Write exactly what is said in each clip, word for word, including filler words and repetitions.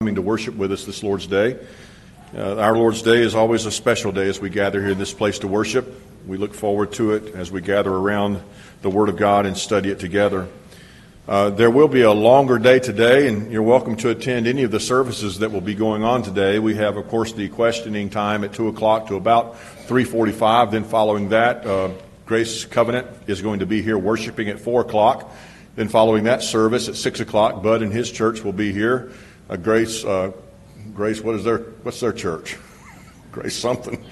Coming to worship with us this Lord's Day. Uh, our Lord's Day is always a special day as we gather here in this place to worship. We look forward to it as we gather around the Word of God and study it together. Uh, there will be a longer day today, and you're welcome to attend any of the services that will be going on today. We have, of course, the questioning time at two o'clock to about three forty-five. Then following that, uh, Grace Covenant is going to be here worshiping at four o'clock. Then following that service at six o'clock, Bud and his church will be here. Uh, Grace, uh, Grace, what is their, what's their church? Grace something.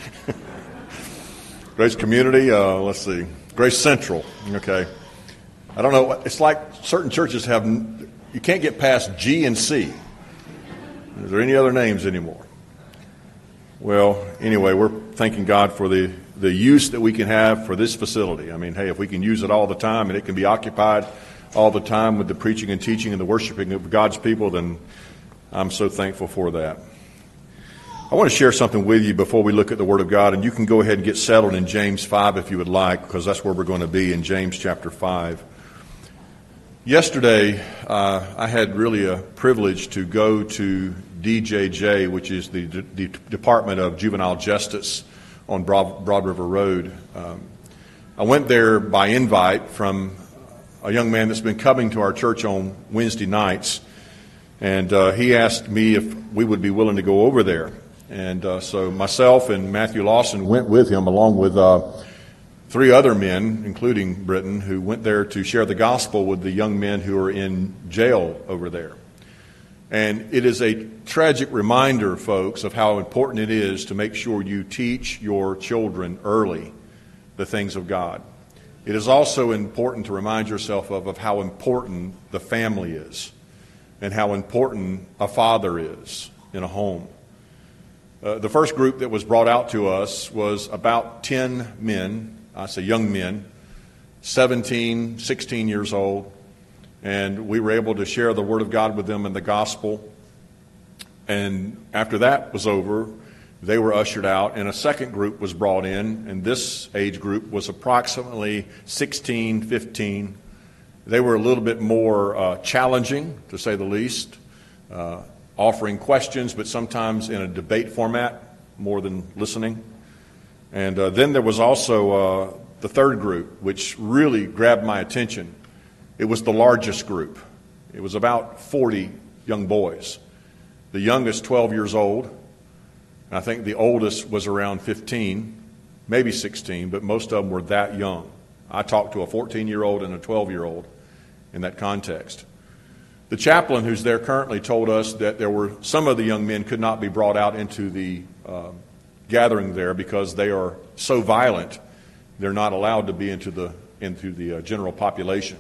Grace Community, uh, let's see, Grace Central, okay. I don't know, it's like certain churches have, you can't get past G and C. Is there any other names anymore? Well, anyway, we're thanking God for the, the use that we can have for this facility. I mean, hey, if we can use it all the time and it can be occupied all the time with the preaching and teaching and the worshiping of God's people, then I'm so thankful for that. I want to share something with you before we look at the Word of God, and you can go ahead and get settled in James five if you would like, because that's where we're going to be, in James chapter five. Yesterday, uh, I had really a privilege to go to D J J, which is the D- D- Department of Juvenile Justice on Broad, Broad River Road. Um, I went there by invite from a young man that's been coming to our church on Wednesday nights. And uh, he asked me if we would be willing to go over there. And uh, so myself and Matthew Lawson went with him, along with uh, three other men, including Britton, who went there to share the gospel with the young men who are in jail over there. And it is a tragic reminder, folks, of how important it is to make sure you teach your children early the things of God. It is also important to remind yourself of, of how important the family is, and how important a father is in a home. Uh, the first group that was brought out to us was about ten men, I say young men, seventeen, sixteen years old, and we were able to share the Word of God with them and the gospel. And after that was over, they were ushered out, and a second group was brought in, and this age group was approximately sixteen, fifteen. They were a little bit more uh, challenging, to say the least, uh, offering questions, but sometimes in a debate format more than listening. And uh, then there was also uh, the third group, which really grabbed my attention. It was the largest group. It was about forty young boys. The youngest, twelve years old. And I think the oldest was around fifteen, maybe sixteen, but most of them were that young. I talked to a fourteen-year-old and a twelve-year-old in that context. The chaplain who's there currently told us that there were some of the young men could not be brought out into the uh, gathering there because they are so violent, they're not allowed to be into the into the uh, general population.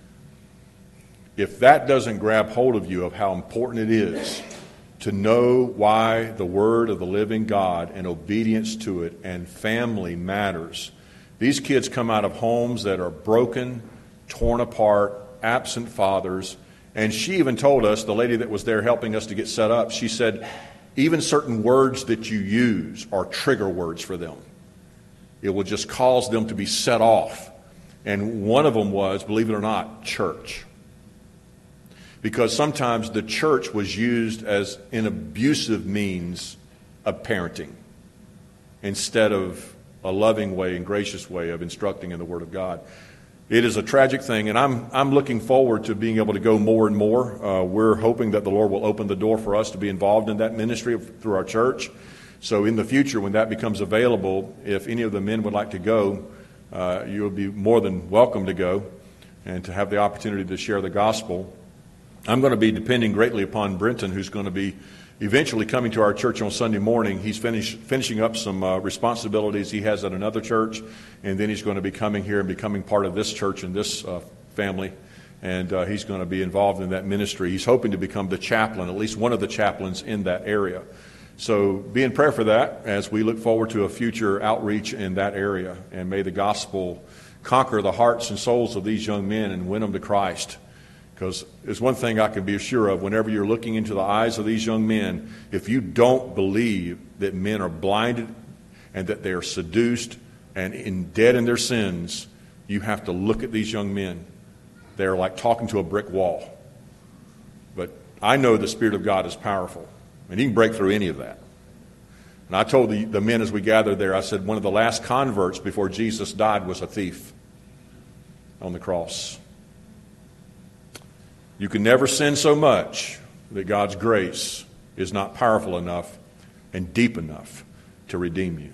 If that doesn't grab hold of you of how important it is to know why the Word of the living God and obedience to it and family matters. These kids come out of homes that are broken, torn apart, absent fathers. And she even told us, the lady that was there helping us to get set up, she said, even certain words that you use are trigger words for them. It will just cause them to be set off. And one of them was, believe it or not, church. Because sometimes the church was used as an abusive means of parenting instead of a loving way and gracious way of instructing in the Word of God. It is a tragic thing, and I'm I'm looking forward to being able to go more and more. Uh, we're hoping that the Lord will open the door for us to be involved in that ministry through our church. So in the future, when that becomes available, if any of the men would like to go, uh, you'll be more than welcome to go and to have the opportunity to share the gospel. I'm going to be depending greatly upon Brenton, who's going to be eventually coming to our church on Sunday morning. He's finish, finishing up some uh, responsibilities he has at another church, and then he's going to be coming here and becoming part of this church and this uh, family, and uh, he's going to be involved in that ministry. He's hoping to become the chaplain, at least one of the chaplains in that area. So be in prayer for that as we look forward to a future outreach in that area, and may the gospel conquer the hearts and souls of these young men and win them to Christ. Because there's one thing I can be sure of, whenever you're looking into the eyes of these young men, if you don't believe that men are blinded and that they are seduced and in, dead in their sins, you have to look at these young men. They're like talking to a brick wall. But I know the Spirit of God is powerful, and He can break through any of that. And I told the, the men as we gathered there, I said, one of the last converts before Jesus died was a thief on the cross. You can never sin so much that God's grace is not powerful enough and deep enough to redeem you.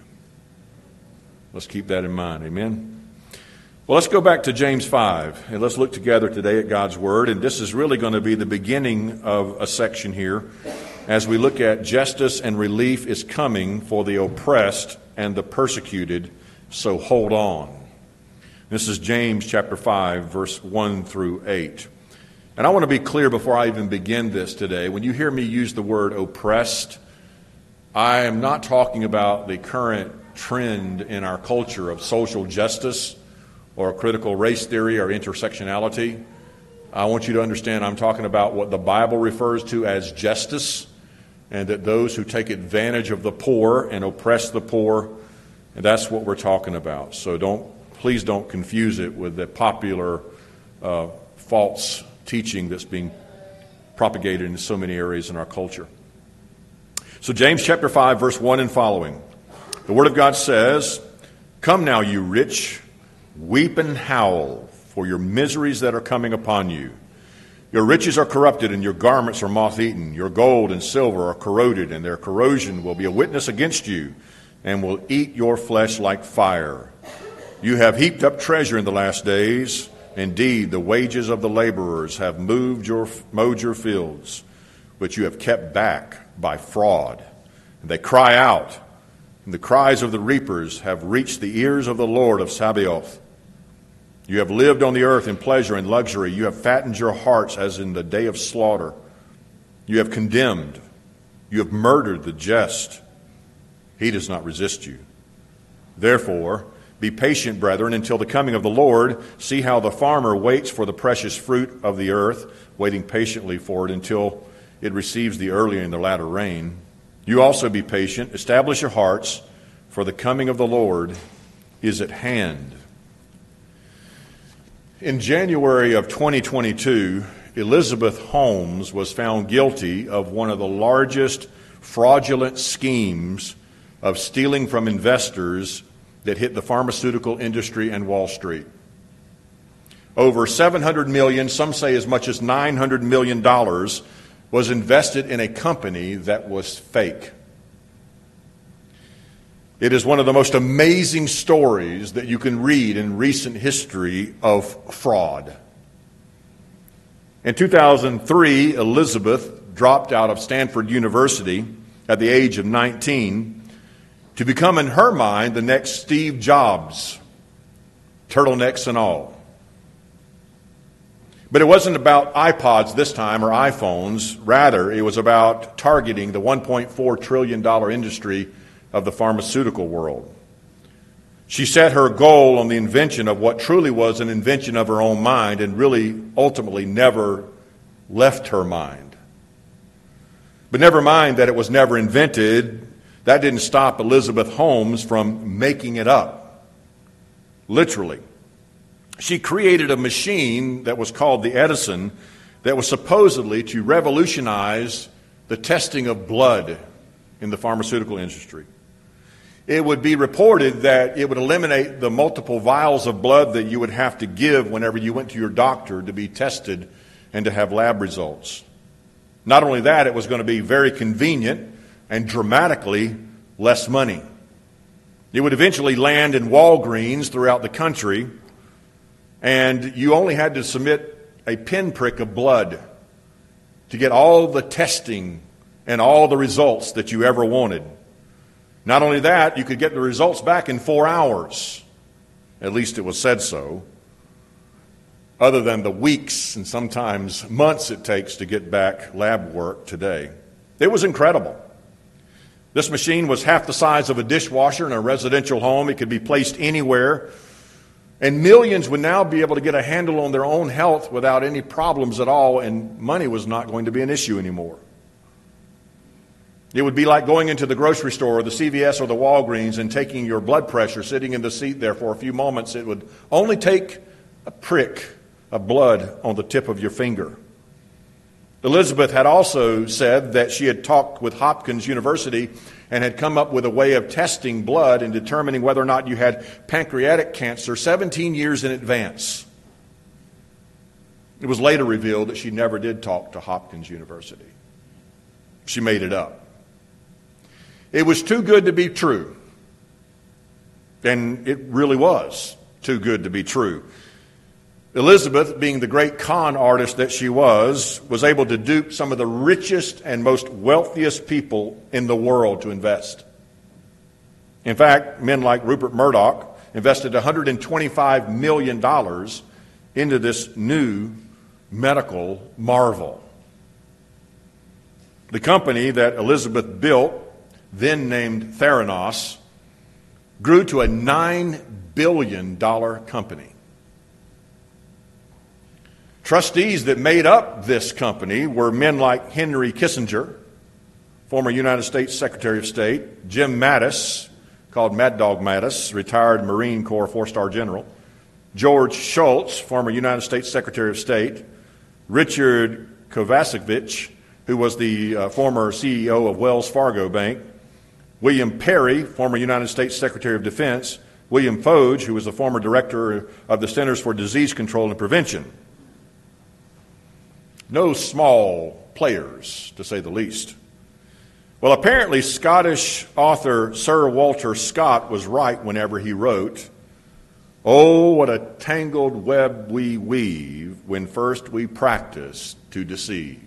Let's keep that in mind. Amen? Well, let's go back to James five, and let's look together today at God's Word. And this is really going to be the beginning of a section here as we look at justice and relief is coming for the oppressed and the persecuted, so hold on. This is James chapter five, verse one through eight. And I want to be clear before I even begin this today. When you hear me use the word oppressed, I am not talking about the current trend in our culture of social justice or critical race theory or intersectionality. I want you to understand I'm talking about what the Bible refers to as justice, and that those who take advantage of the poor and oppress the poor, and that's what we're talking about. So don't, please don't confuse it with the popular uh, false teaching that's being propagated in so many areas in our culture. So James chapter five, verse one and following. The Word of God says, "Come now, you rich, weep and howl for your miseries that are coming upon you. Your riches are corrupted and your garments are moth-eaten. Your gold and silver are corroded, and their corrosion will be a witness against you and will eat your flesh like fire. You have heaped up treasure in the last days. Indeed, the wages of the laborers have moved your, mowed your fields, which you have kept back by fraud. And they cry out, and the cries of the reapers have reached the ears of the Lord of Sabaoth. You have lived on the earth in pleasure and luxury. You have fattened your hearts as in the day of slaughter. You have condemned. You have murdered the just. He does not resist you. Therefore, be patient, brethren, until the coming of the Lord. See how the farmer waits for the precious fruit of the earth, waiting patiently for it until it receives the early and the latter rain. You also be patient. Establish your hearts, for the coming of the Lord is at hand." In January of twenty twenty-two, Elizabeth Holmes was found guilty of one of the largest fraudulent schemes of stealing from investors that hit the pharmaceutical industry and Wall Street. Over seven hundred million dollars, some say as much as nine hundred million dollars, was invested in a company that was fake. It is one of the most amazing stories that you can read in recent history of fraud. In two thousand three, Elizabeth dropped out of Stanford University at the age of nineteen to become, in her mind, the next Steve Jobs, turtlenecks and all. But it wasn't about iPods this time or iPhones. Rather, it was about targeting the one point four trillion dollars industry of the pharmaceutical world. She set her goal on the invention of what truly was an invention of her own mind and really ultimately never left her mind. But never mind that it was never invented, that didn't stop Elizabeth Holmes from making it up. Literally. She created a machine that was called the Edison that was supposedly to revolutionize the testing of blood in the pharmaceutical industry. It would be reported that it would eliminate the multiple vials of blood that you would have to give whenever you went to your doctor to be tested and to have lab results. Not only that, it was going to be very convenient and dramatically less money. It would eventually land in Walgreens throughout the country, and you only had to submit a pinprick of blood to get all the testing and all the results that you ever wanted. Not only that, you could get the results back in four hours. At least it was said so. Other than the weeks and sometimes months it takes to get back lab work today. It was incredible. This machine was half the size of a dishwasher in a residential home. It could be placed anywhere. And millions would now be able to get a handle on their own health without any problems at all, and money was not going to be an issue anymore. It would be like going into the grocery store or the C V S or the Walgreens and taking your blood pressure, sitting in the seat there for a few moments. It would only take a prick of blood on the tip of your finger. Elizabeth had also said that she had talked with Hopkins University and had come up with a way of testing blood and determining whether or not you had pancreatic cancer seventeen years in advance. It was later revealed that she never did talk to Hopkins University. She made it up. It was too good to be true. And it really was too good to be true. Elizabeth, being the great con artist that she was, was able to dupe some of the richest and most wealthiest people in the world to invest. In fact, men like Rupert Murdoch invested one hundred twenty-five million dollars into this new medical marvel. The company that Elizabeth built, then named Theranos, grew to a nine billion dollars company. Trustees that made up this company were men like Henry Kissinger, former United States Secretary of State, Jim Mattis, called Mad Dog Mattis, retired Marine Corps four-star general, George Shultz, former United States Secretary of State, Richard Kovacevic, who was the uh, former C E O of Wells Fargo Bank, William Perry, former United States Secretary of Defense, William Foge, who was the former director of the Centers for Disease Control and Prevention. No small players, to say the least. Well, apparently Scottish author Sir Walter Scott was right whenever he wrote, "Oh, what a tangled web we weave when first we practice to deceive."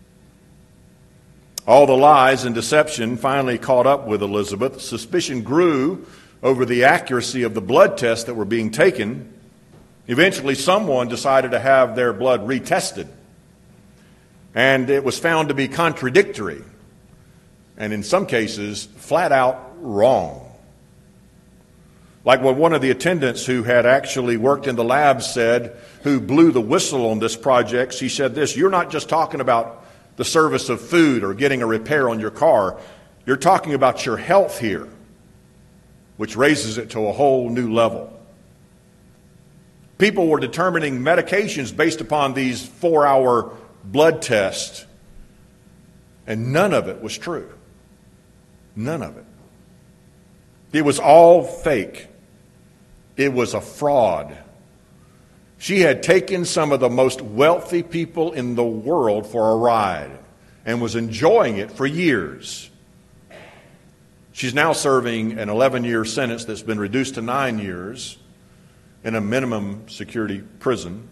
All the lies and deception finally caught up with Elizabeth. Suspicion grew over the accuracy of the blood tests that were being taken. Eventually, someone decided to have their blood retested. And it was found to be contradictory, and in some cases, flat out wrong. Like what one of the attendants who had actually worked in the lab said, who blew the whistle on this project, she said this: "You're not just talking about the service of food or getting a repair on your car. You're talking about your health here," which raises it to a whole new level. People were determining medications based upon these four-hour blood tests, and none of it was true. None of it. It was all fake. It was a fraud. She had taken some of the most wealthy people in the world for a ride and was enjoying it for years. She's now serving an eleven-year sentence that's been reduced to nine years in a minimum security prison.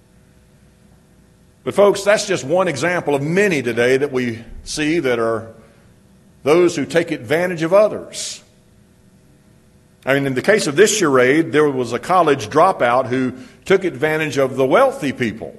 But folks, that's just one example of many today that we see that are those who take advantage of others. I mean, in the case of this charade, there was a college dropout who took advantage of the wealthy people.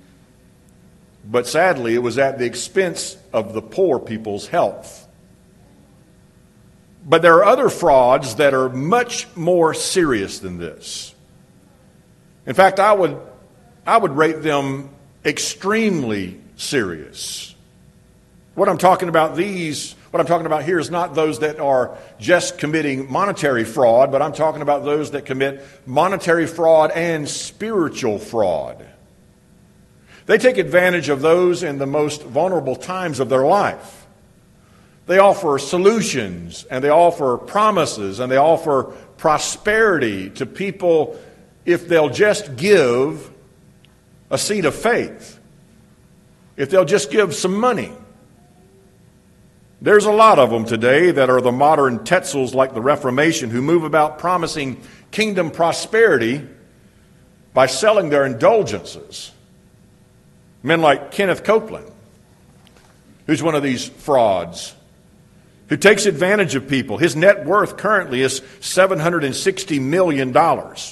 But sadly, it was at the expense of the poor people's health. But there are other frauds that are much more serious than this. In fact, I would, I would rate them extremely serious. What I'm talking about these, what I'm talking about here is not those that are just committing monetary fraud, but I'm talking about those that commit monetary fraud and spiritual fraud. They take advantage of those in the most vulnerable times of their life. They offer solutions, and they offer promises, and they offer prosperity to people if they'll just give a seed of faith, if they'll just give some money. There's a lot of them today that are the modern Tetzels like the Reformation who move about promising kingdom prosperity by selling their indulgences. Men like Kenneth Copeland, who's one of these frauds, who takes advantage of people. His net worth currently is seven hundred sixty million dollars.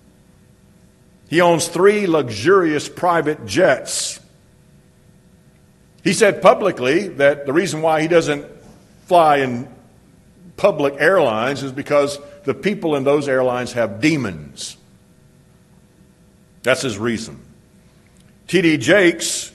He owns three luxurious private jets. He said publicly that the reason why he doesn't fly in public airlines is because the people in those airlines have demons. That's his reason. T D Jakes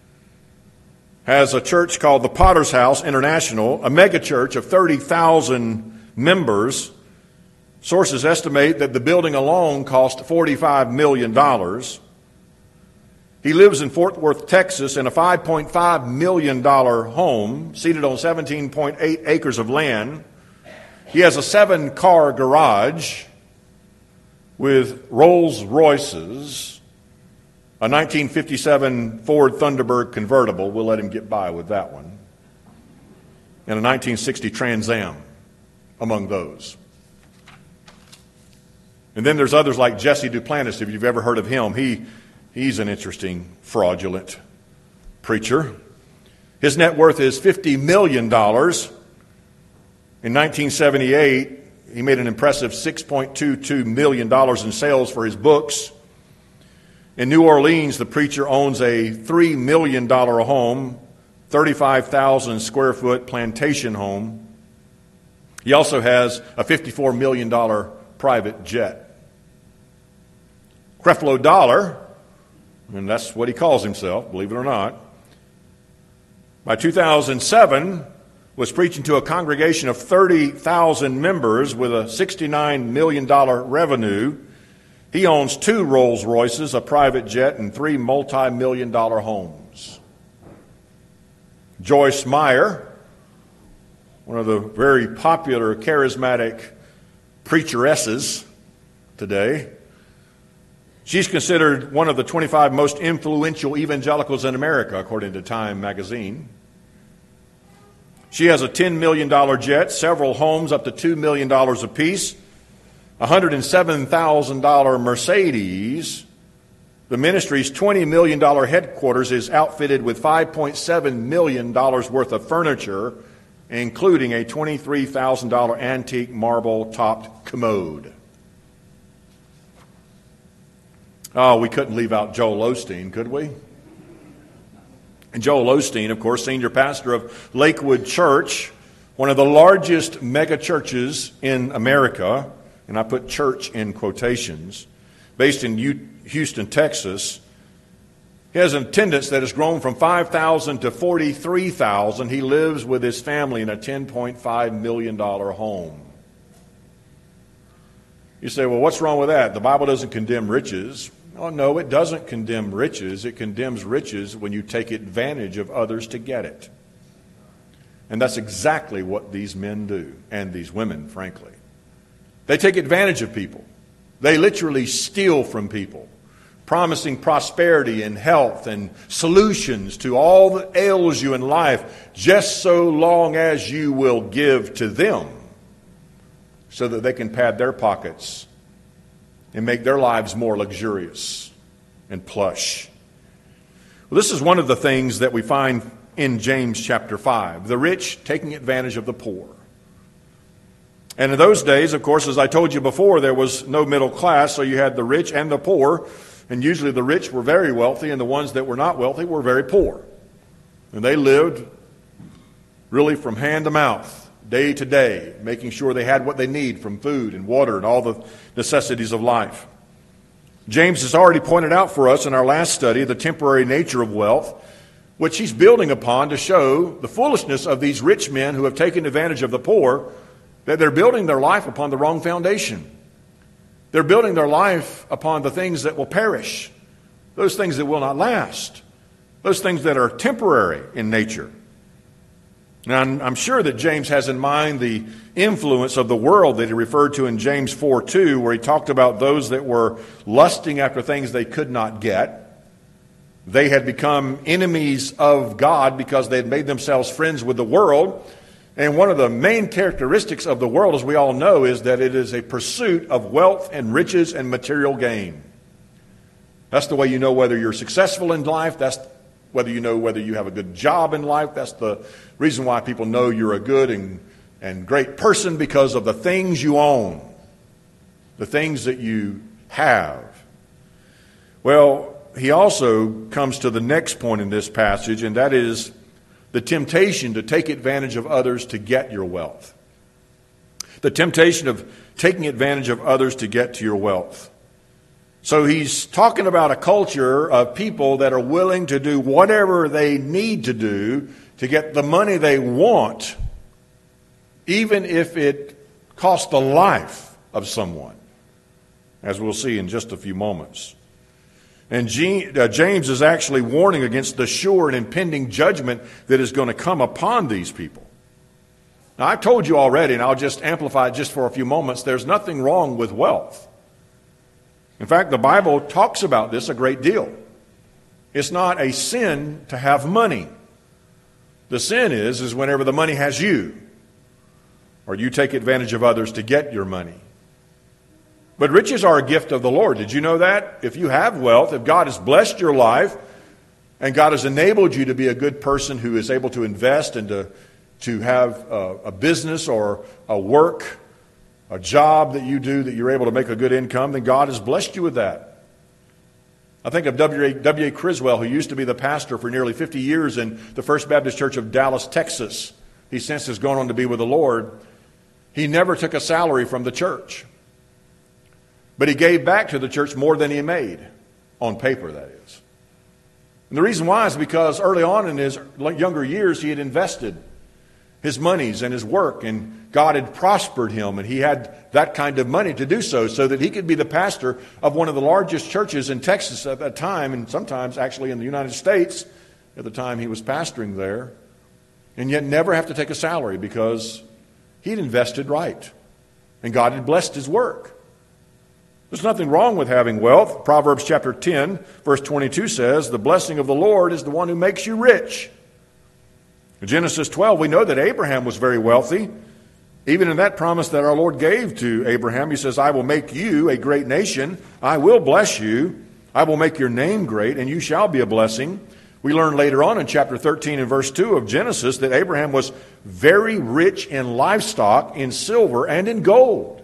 has a church called the Potter's House International, a mega church of thirty thousand members. Sources estimate that the building alone cost forty-five million dollars. He lives in Fort Worth, Texas, in a five point five million dollars home, seated on seventeen point eight acres of land. He has a seven-car garage with Rolls Royces, a nineteen fifty-seven Ford Thunderbird convertible. We'll let him get by with that one. And a nineteen sixty Trans Am among those. And then there's others like Jesse Duplantis, if you've ever heard of him. He, he's an interesting, fraudulent preacher. His net worth is fifty million dollars. In nineteen seventy-eight, he made an impressive six point two two million dollars in sales for his books. In New Orleans, the preacher owns a three million dollars home, thirty-five thousand square foot plantation home. He also has a fifty-four million dollars private jet. Creflo Dollar, and that's what he calls himself, believe it or not, by two thousand seven was preaching to a congregation of thirty thousand members with a sixty-nine million dollars revenue. He owns two Rolls Royces, a private jet, and three multi-million dollar homes. Joyce Meyer, one of the very popular, charismatic preacheresses today, she's considered one of the twenty-five most influential evangelicals in America, according to Time magazine. She has a ten million dollars jet, several homes up to two million dollars apiece, a one hundred seven thousand dollars Mercedes. The ministry's twenty million dollars headquarters is outfitted with five point seven million dollars worth of furniture, including a twenty-three thousand dollars antique marble-topped commode. Oh, we couldn't leave out Joel Osteen, could we? And Joel Osteen, of course, senior pastor of Lakewood Church, one of the largest mega churches in America, and I put church in quotations, based in Houston, Texas. He has an attendance that has grown from five thousand to forty-three thousand. He lives with his family in a ten point five million dollars home. You say, well, what's wrong with that? The Bible doesn't condemn riches. Oh, no, it doesn't condemn riches. It condemns riches when you take advantage of others to get it. And that's exactly what these men do, and these women, frankly. They take advantage of people. They literally steal from people, promising prosperity and health and solutions to all that ails you in life, just so long as you will give to them so that they can pad their pockets and make their lives more luxurious and plush. Well, this is one of the things that we find in James chapter five, the rich taking advantage of the poor. And in those days, of course, as I told you before, there was no middle class, so you had the rich and the poor, and usually the rich were very wealthy, and the ones that were not wealthy were very poor. And they lived really from hand to mouth, day to day, making sure they had what they need from food and water and all the necessities of life. James has already pointed out for us in our last study the temporary nature of wealth, which he's building upon to show the foolishness of these rich men who have taken advantage of the poor, that they're building their life upon the wrong foundation. They're building their life upon the things that will perish, those things that will not last, those things that are temporary in nature. Now, I'm, I'm sure that James has in mind the influence of the world that he referred to in James four two, where he talked about those that were lusting after things they could not get. They had become enemies of God because they had made themselves friends with the world. And one of the main characteristics of the world, as we all know, is that it is a pursuit of wealth and riches and material gain. That's the way you know whether you're successful in life. That's whether you know whether you have a good job in life. That's the reason why people know you're a good and, and great person, because of the things you own, the things that you have. Well, he also comes to the next point in this passage, and that is the temptation to take advantage of others to get your wealth. The temptation of taking advantage of others to get to your wealth. So he's talking about a culture of people that are willing to do whatever they need to do to get the money they want, even if it costs the life of someone, as we'll see in just a few moments. And James is actually warning against the sure and impending judgment that is going to come upon these people. Now, I've told you already, and I'll just amplify it just for a few moments, there's nothing wrong with wealth. In fact, the Bible talks about this a great deal. It's not a sin to have money. The sin is, is whenever the money has you, or you take advantage of others to get your money. But riches are a gift of the Lord. Did you know that? If you have wealth, if God has blessed your life, and God has enabled you to be a good person who is able to invest and to, to have a, a business or a work, a job that you do that you're able to make a good income, then God has blessed you with that. I think of W A W A Criswell, who used to be the pastor for nearly fifty years in the First Baptist Church of Dallas, Texas. He since has gone on to be with the Lord. He never took a salary from the church. But he gave back to the church more than he made, on paper, that is. And the reason why is because early on in his younger years, he had invested his monies and his work, and God had prospered him, and he had that kind of money to do so, so that he could be the pastor of one of the largest churches in Texas at that time, and sometimes actually in the United States at the time he was pastoring there, and yet never have to take a salary because he'd invested right, and God had blessed his work. There's nothing wrong with having wealth. Proverbs chapter ten, verse twenty-two says, "The blessing of the Lord is the one who makes you rich." In Genesis twelve, we know that Abraham was very wealthy. Even in that promise that our Lord gave to Abraham, he says, "I will make you a great nation. I will bless you. I will make your name great, and you shall be a blessing." We learn later on in chapter thirteen and verse two of Genesis that Abraham was very rich in livestock, in silver, and in gold.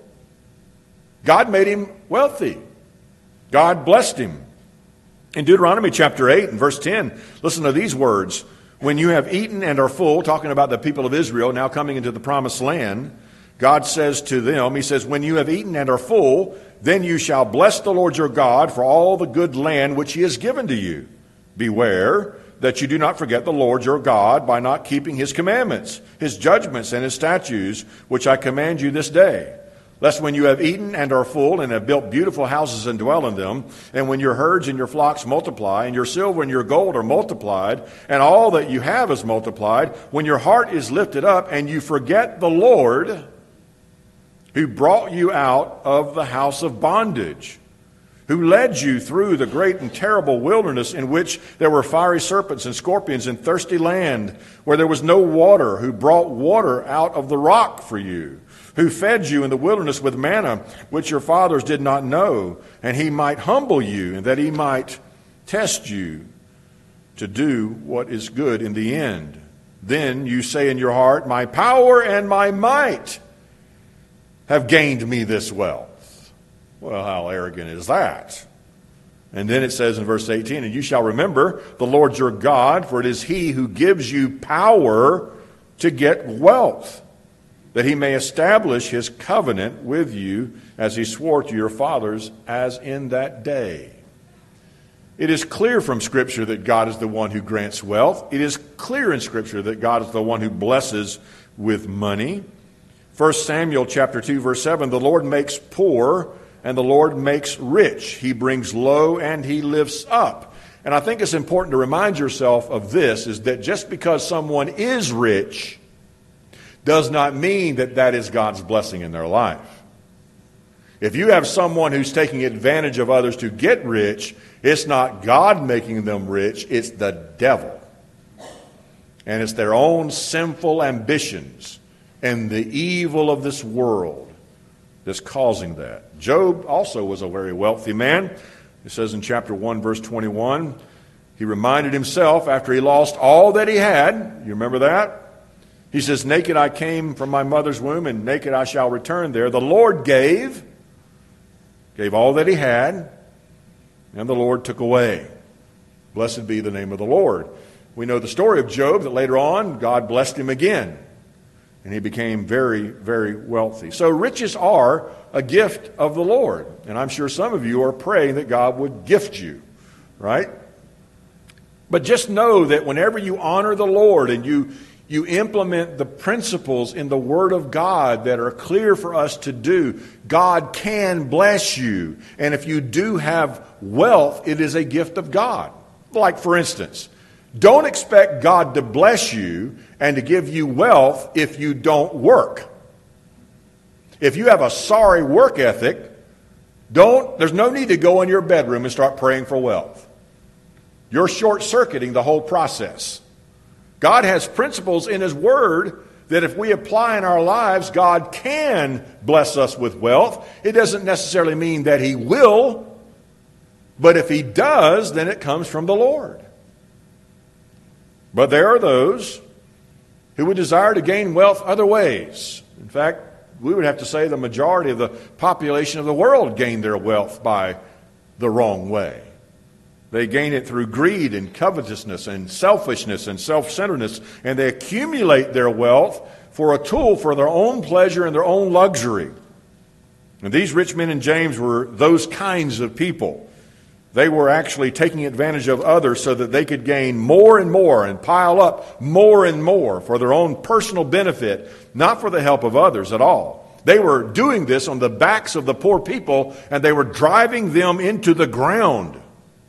God made him wealthy. God blessed him. In Deuteronomy chapter eight and verse ten, listen to these words. "When you have eaten and are full," talking about the people of Israel now coming into the promised land, God says to them, he says, "When you have eaten and are full, then you shall bless the Lord your God for all the good land which he has given to you. Beware that you do not forget the Lord your God by not keeping his commandments, his judgments, and his statutes, which I command you this day. Lest when you have eaten and are full and have built beautiful houses and dwell in them, and when your herds and your flocks multiply, and your silver and your gold are multiplied, and all that you have is multiplied, when your heart is lifted up and you forget the Lord who brought you out of the house of bondage, who led you through the great and terrible wilderness in which there were fiery serpents and scorpions and thirsty land, where there was no water, who brought water out of the rock for you, who fed you in the wilderness with manna, which your fathers did not know, and he might humble you, and that he might test you to do what is good in the end. Then you say in your heart, my power and my might have gained me this wealth." Well, how arrogant is that? And then it says in verse eighteen, "And you shall remember the Lord your God, for it is he who gives you power to get wealth, that he may establish his covenant with you as he swore to your fathers, as in that day." It is clear from Scripture that God is the one who grants wealth. It is clear in Scripture that God is the one who blesses with money. First Samuel chapter two, verse seven, "The Lord makes poor and the Lord makes rich. He brings low and he lifts up." And I think it's important to remind yourself of this, is that just because someone is rich does not mean that that is God's blessing in their life. If you have someone who's taking advantage of others to get rich, it's not God making them rich, it's the devil. And it's their own sinful ambitions and the evil of this world that's causing that. Job also was a very wealthy man. It says in chapter one, verse twenty-one, he reminded himself after he lost all that he had. You remember that? He says, "Naked I came from my mother's womb, and naked I shall return there. The Lord gave, gave all that he had, and the Lord took away. Blessed be the name of the Lord." We know the story of Job, that later on God blessed him again, and he became very, very wealthy. So riches are a gift of the Lord, and I'm sure some of you are praying that God would gift you, right? But just know that whenever you honor the Lord and you you implement the principles in the Word of God that are clear for us to do, God can bless you. And if you do have wealth, it is a gift of God. Like, for instance, don't expect God to bless you and to give you wealth if you don't work. If you have a sorry work ethic, don't, there's no need to go in your bedroom and start praying for wealth. You're short-circuiting the whole process. God has principles in His Word that if we apply in our lives, God can bless us with wealth. It doesn't necessarily mean that He will, but if He does, then it comes from the Lord. But there are those who would desire to gain wealth other ways. In fact, we would have to say the majority of the population of the world gain their wealth by the wrong way. They gain it through greed and covetousness and selfishness and self-centeredness, and they accumulate their wealth for a tool for their own pleasure and their own luxury. And these rich men in James were those kinds of people. They were actually taking advantage of others so that they could gain more and more and pile up more and more for their own personal benefit, not for the help of others at all. They were doing this on the backs of the poor people, and they were driving them into the ground.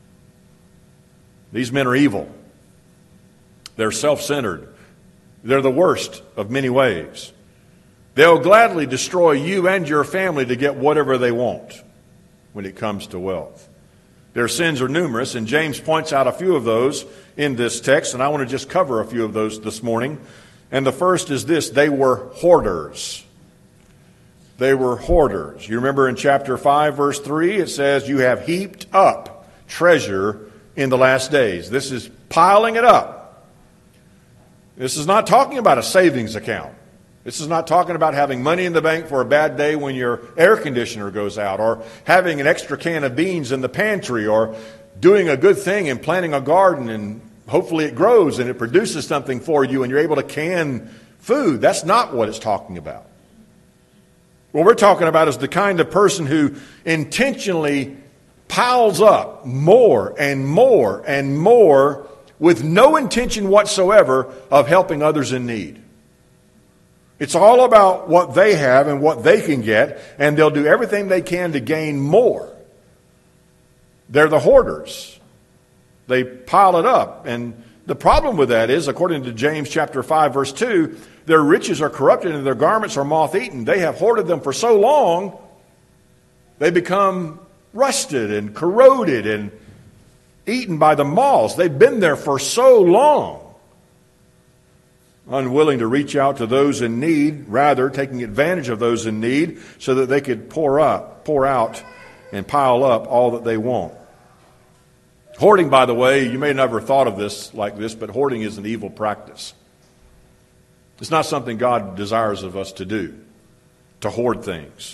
These men are evil. They're self-centered. They're the worst of many ways. They'll gladly destroy you and your family to get whatever they want when it comes to wealth. Their sins are numerous, and James points out a few of those in this text, and I want to just cover a few of those this morning. And the first is this: they were hoarders. They were hoarders. You remember in chapter five, verse three, it says, "You have heaped up treasure in the last days." This is piling it up. This is not talking about a savings account. This is not talking about having money in the bank for a bad day when your air conditioner goes out, or having an extra can of beans in the pantry, or doing a good thing and planting a garden and hopefully it grows and it produces something for you and you're able to can food. That's not what it's talking about. What we're talking about is the kind of person who intentionally piles up more and more and more with no intention whatsoever of helping others in need. It's all about what they have and what they can get, and they'll do everything they can to gain more. They're the hoarders. They pile it up. And the problem with that is, according to James chapter five, verse two, their riches are corrupted and their garments are moth-eaten. They have hoarded them for so long, they become rusted and corroded and eaten by the moths. They've been there for so long, unwilling to reach out to those in need, rather taking advantage of those in need so that they could pour up, pour out and pile up all that they want. Hoarding, by the way, you may never thought of this like this, but hoarding is an evil practice. It's not something God desires of us to do, to hoard things.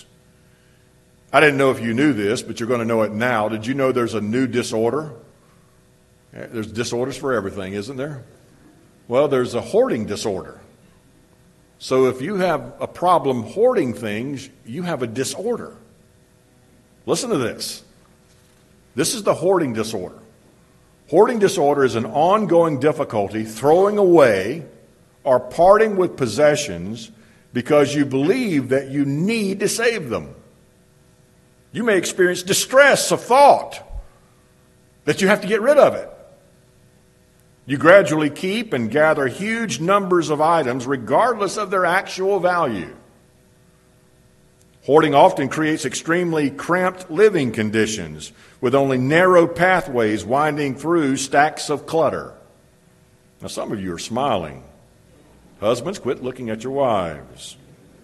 I didn't know if you knew this, but you're going to know it now. Did you know there's a new disorder? There's disorders for everything, isn't there? Well, there's a hoarding disorder. So if you have a problem hoarding things, you have a disorder. Listen to this. This is the hoarding disorder. Hoarding disorder is an ongoing difficulty throwing away or parting with possessions because you believe that you need to save them. You may experience distress of thought that you have to get rid of it. You gradually keep and gather huge numbers of items regardless of their actual value. Hoarding often creates extremely cramped living conditions with only narrow pathways winding through stacks of clutter. Now, some of you are smiling. Husbands, quit looking at your wives.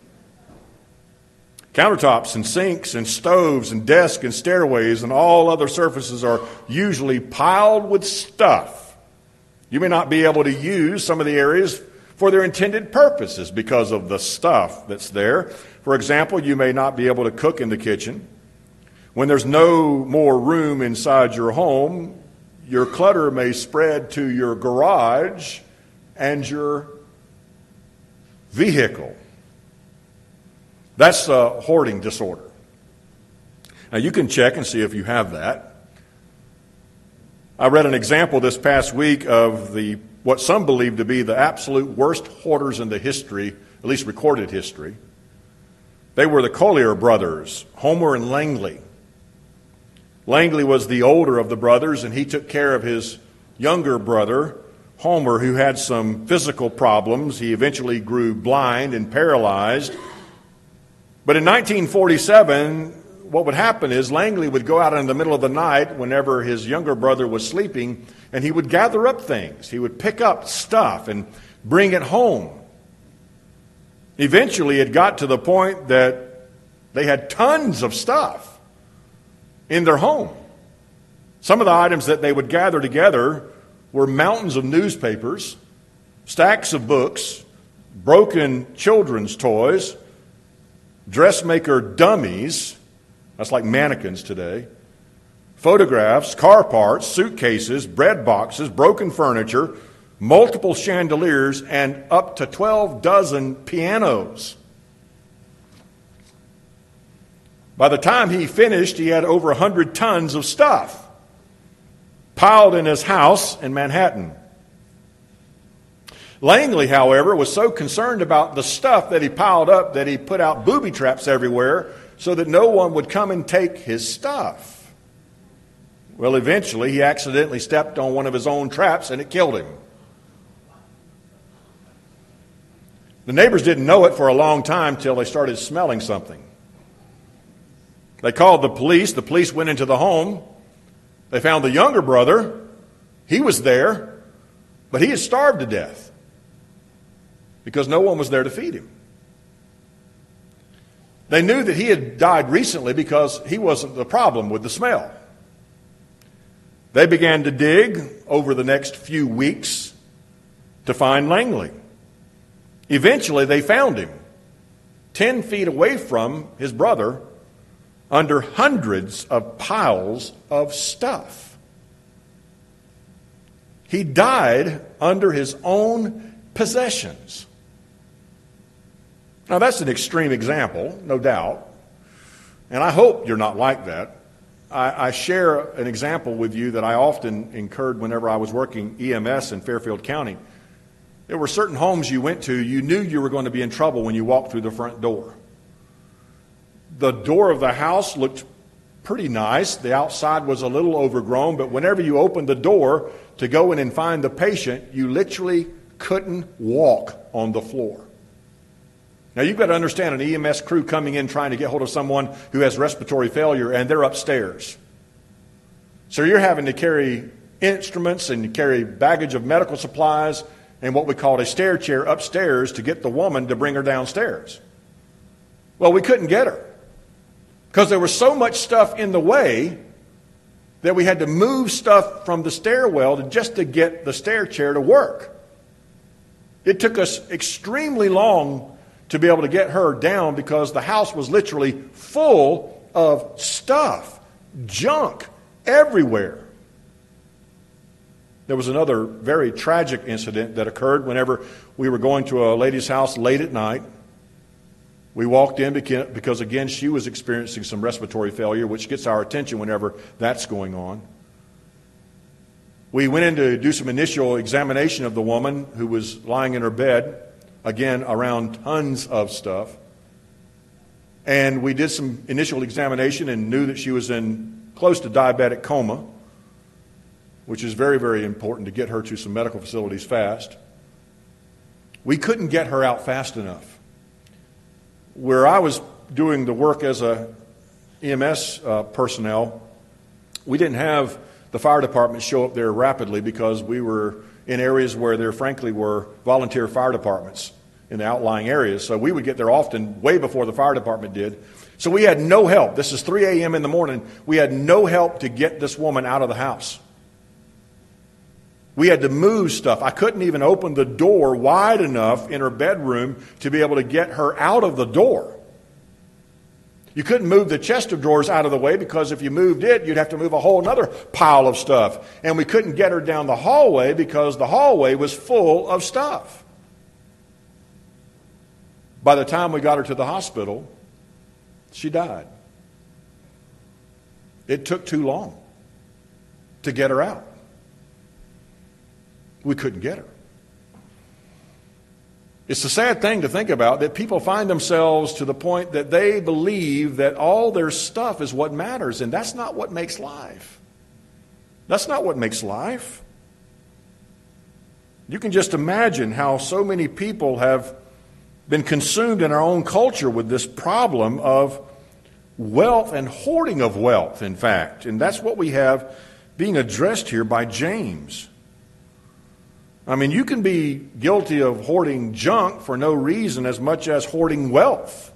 Countertops and sinks and stoves and desks and stairways and all other surfaces are usually piled with stuff. You may not be able to use some of the areas for their intended purposes because of the stuff that's there. For example, you may not be able to cook in the kitchen. When there's no more room inside your home, your clutter may spread to your garage and your vehicle. That's a hoarding disorder. Now, you can check and see if you have that. I read an example this past week of the what some believe to be the absolute worst hoarders in the history, at least recorded history. They were the Collier brothers, Homer and Langley. Langley was the older of the brothers, and he took care of his younger brother, Homer, who had some physical problems. He eventually grew blind and paralyzed. But in nineteen forty-seven, what would happen is Langley would go out in the middle of the night whenever his younger brother was sleeping, and he would gather up things. He would pick up stuff and bring it home. Eventually, it got to the point that they had tons of stuff in their home. Some of the items that they would gather together were mountains of newspapers, stacks of books, broken children's toys, dressmaker dummies, that's like mannequins today, photographs, car parts, suitcases, bread boxes, broken furniture, multiple chandeliers, and up to twelve dozen pianos. By the time he finished, he had over one hundred tons of stuff piled in his house in Manhattan. Langley, however, was so concerned about the stuff that he piled up that he put out booby traps everywhere so that no one would come and take his stuff. Well, eventually, he accidentally stepped on one of his own traps and it killed him. The neighbors didn't know it for a long time till they started smelling something. They called the police. The police went into the home. They found the younger brother. He was there, but he had starved to death because no one was there to feed him. They knew that he had died recently because he wasn't the problem with the smell. They began to dig over the next few weeks to find Langley. Eventually, they found him ten feet away from his brother under hundreds of piles of stuff. He died under his own possessions. Now, that's an extreme example, no doubt, and I hope you're not like that. I, I share an example with you that I often incurred whenever I was working E M S in Fairfield County. There were certain homes you went to, you knew you were going to be in trouble when you walked through the front door. The door of the house looked pretty nice. The outside was a little overgrown, but whenever you opened the door to go in and find the patient, you literally couldn't walk on the floor. Now, you've got to understand an E M S crew coming in trying to get hold of someone who has respiratory failure, and they're upstairs. So you're having to carry instruments and carry baggage of medical supplies and what we called a stair chair upstairs to get the woman to bring her downstairs. Well, we couldn't get her because there was so much stuff in the way that we had to move stuff from the stairwell to just to get the stair chair to work. It took us extremely long to be able to get her down because the house was literally full of stuff, junk everywhere. There was another very tragic incident that occurred whenever we were going to a lady's house late at night. We walked in because, again, she was experiencing some respiratory failure, which gets our attention whenever that's going on. We went in to do some initial examination of the woman who was lying in her bed, again, around tons of stuff. And we did some initial examination and knew that she was in close to diabetic coma, which is very, very important to get her to some medical facilities fast. We couldn't get her out fast enough. Where I was doing the work as a E M S uh, personnel, we didn't have the fire department show up there rapidly because we were in areas where there frankly were volunteer fire departments in the outlying areas. So we would get there often way before the fire department did. So we had no help. This is three a.m. in the morning. We had no help to get this woman out of the house. We had to move stuff. I couldn't even open the door wide enough in her bedroom to be able to get her out of the door. You couldn't move the chest of drawers out of the way because if you moved it, you'd have to move a whole other pile of stuff. And we couldn't get her down the hallway because the hallway was full of stuff. By the time we got her to the hospital, she died. It took too long to get her out. We couldn't get her. It's a sad thing to think about that people find themselves to the point that they believe that all their stuff is what matters, and that's not what makes life. That's not what makes life. You can just imagine how so many people have been consumed in our own culture with this problem of wealth and hoarding of wealth, in fact. And that's what we have being addressed here by James. I mean, you can be guilty of hoarding junk for no reason as much as hoarding wealth.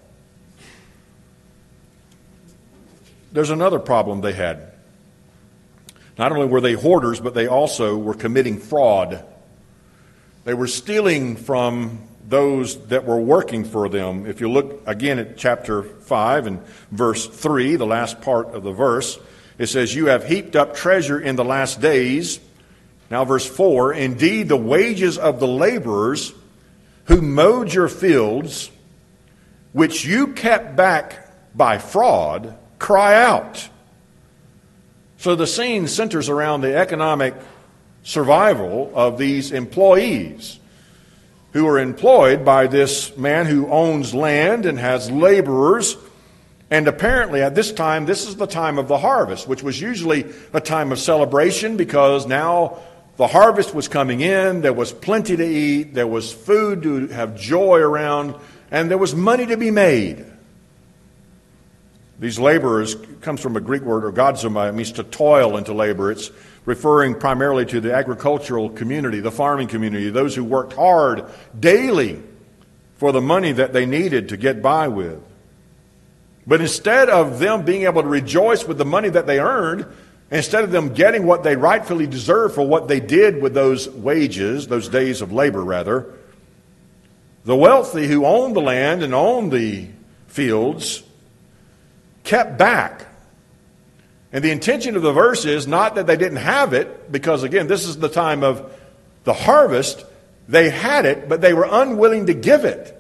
There's another problem they had. Not only were they hoarders, but they also were committing fraud. They were stealing from those that were working for them. If you look again at chapter five and verse three, the last part of the verse, it says, "You have heaped up treasure in the last days." Now verse four, "Indeed, the wages of the laborers who mowed your fields, which you kept back by fraud, cry out." So the scene centers around the economic survival of these employees who are employed by this man who owns land and has laborers. And apparently at this time, this is the time of the harvest, which was usually a time of celebration because now the harvest was coming in, there was plenty to eat, there was food to have joy around, and there was money to be made. These laborers comes from a Greek word, orgazomai. It means to toil and to labor. It's referring primarily to the agricultural community, the farming community, those who worked hard daily for the money that they needed to get by with. But instead of them being able to rejoice with the money that they earned, instead of them getting what they rightfully deserve for what they did with those wages, those days of labor rather, the wealthy who owned the land and owned the fields kept back. And the intention of the verse is not that they didn't have it, because again, this is the time of the harvest. They had it, but they were unwilling to give it.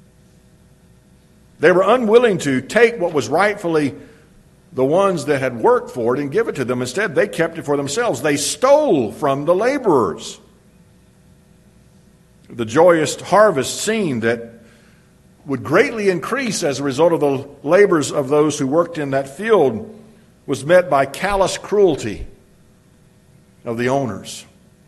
They were unwilling to take what was rightfully the ones that had worked for it and give it to them. Instead, they kept it for themselves. They stole from the laborers. The joyous harvest scene that would greatly increase as a result of the labors of those who worked in that field was met by callous cruelty of the owners.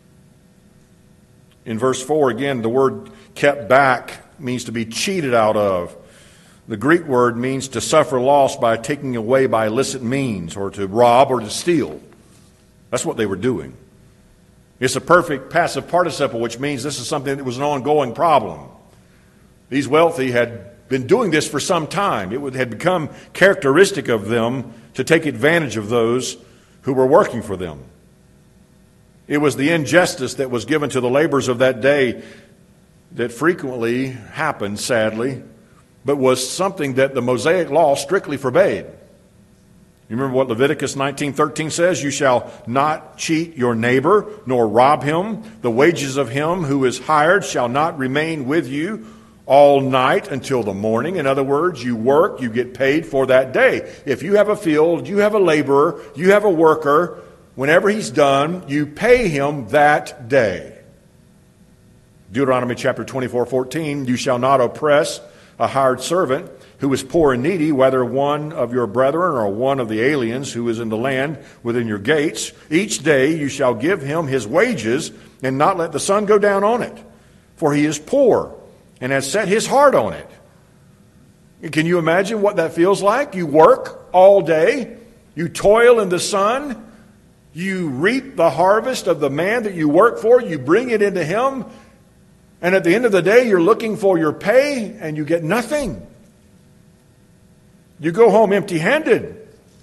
In verse four, again, the word kept back means to be cheated out of. The Greek word means to suffer loss by taking away by illicit means, or to rob or to steal. That's what they were doing. It's a perfect passive participle, which means this is something that was an ongoing problem. These wealthy had been doing this for some time. It had become characteristic of them to take advantage of those who were working for them. It was the injustice that was given to the laborers of that day that frequently happened, sadly, but was something that the Mosaic law strictly forbade. You remember what Leviticus nineteen thirteen says? You shall not cheat your neighbor, nor rob him. The wages of him who is hired shall not remain with you all night until the morning. In other words, you work, you get paid for that day. If you have a field, you have a laborer, you have a worker, whenever he's done, you pay him that day. Deuteronomy chapter twenty-four fourteen, you shall not oppress a hired servant who is poor and needy, whether one of your brethren or one of the aliens who is in the land within your gates. Each day you shall give him his wages, and not let the sun go down on it, for he is poor and has set his heart on it. Can you imagine what that feels like? You work all day, you toil in the sun, you reap the harvest of the man that you work for, you bring it into him, and at the end of the day, you're looking for your pay, and you get nothing. You go home empty-handed.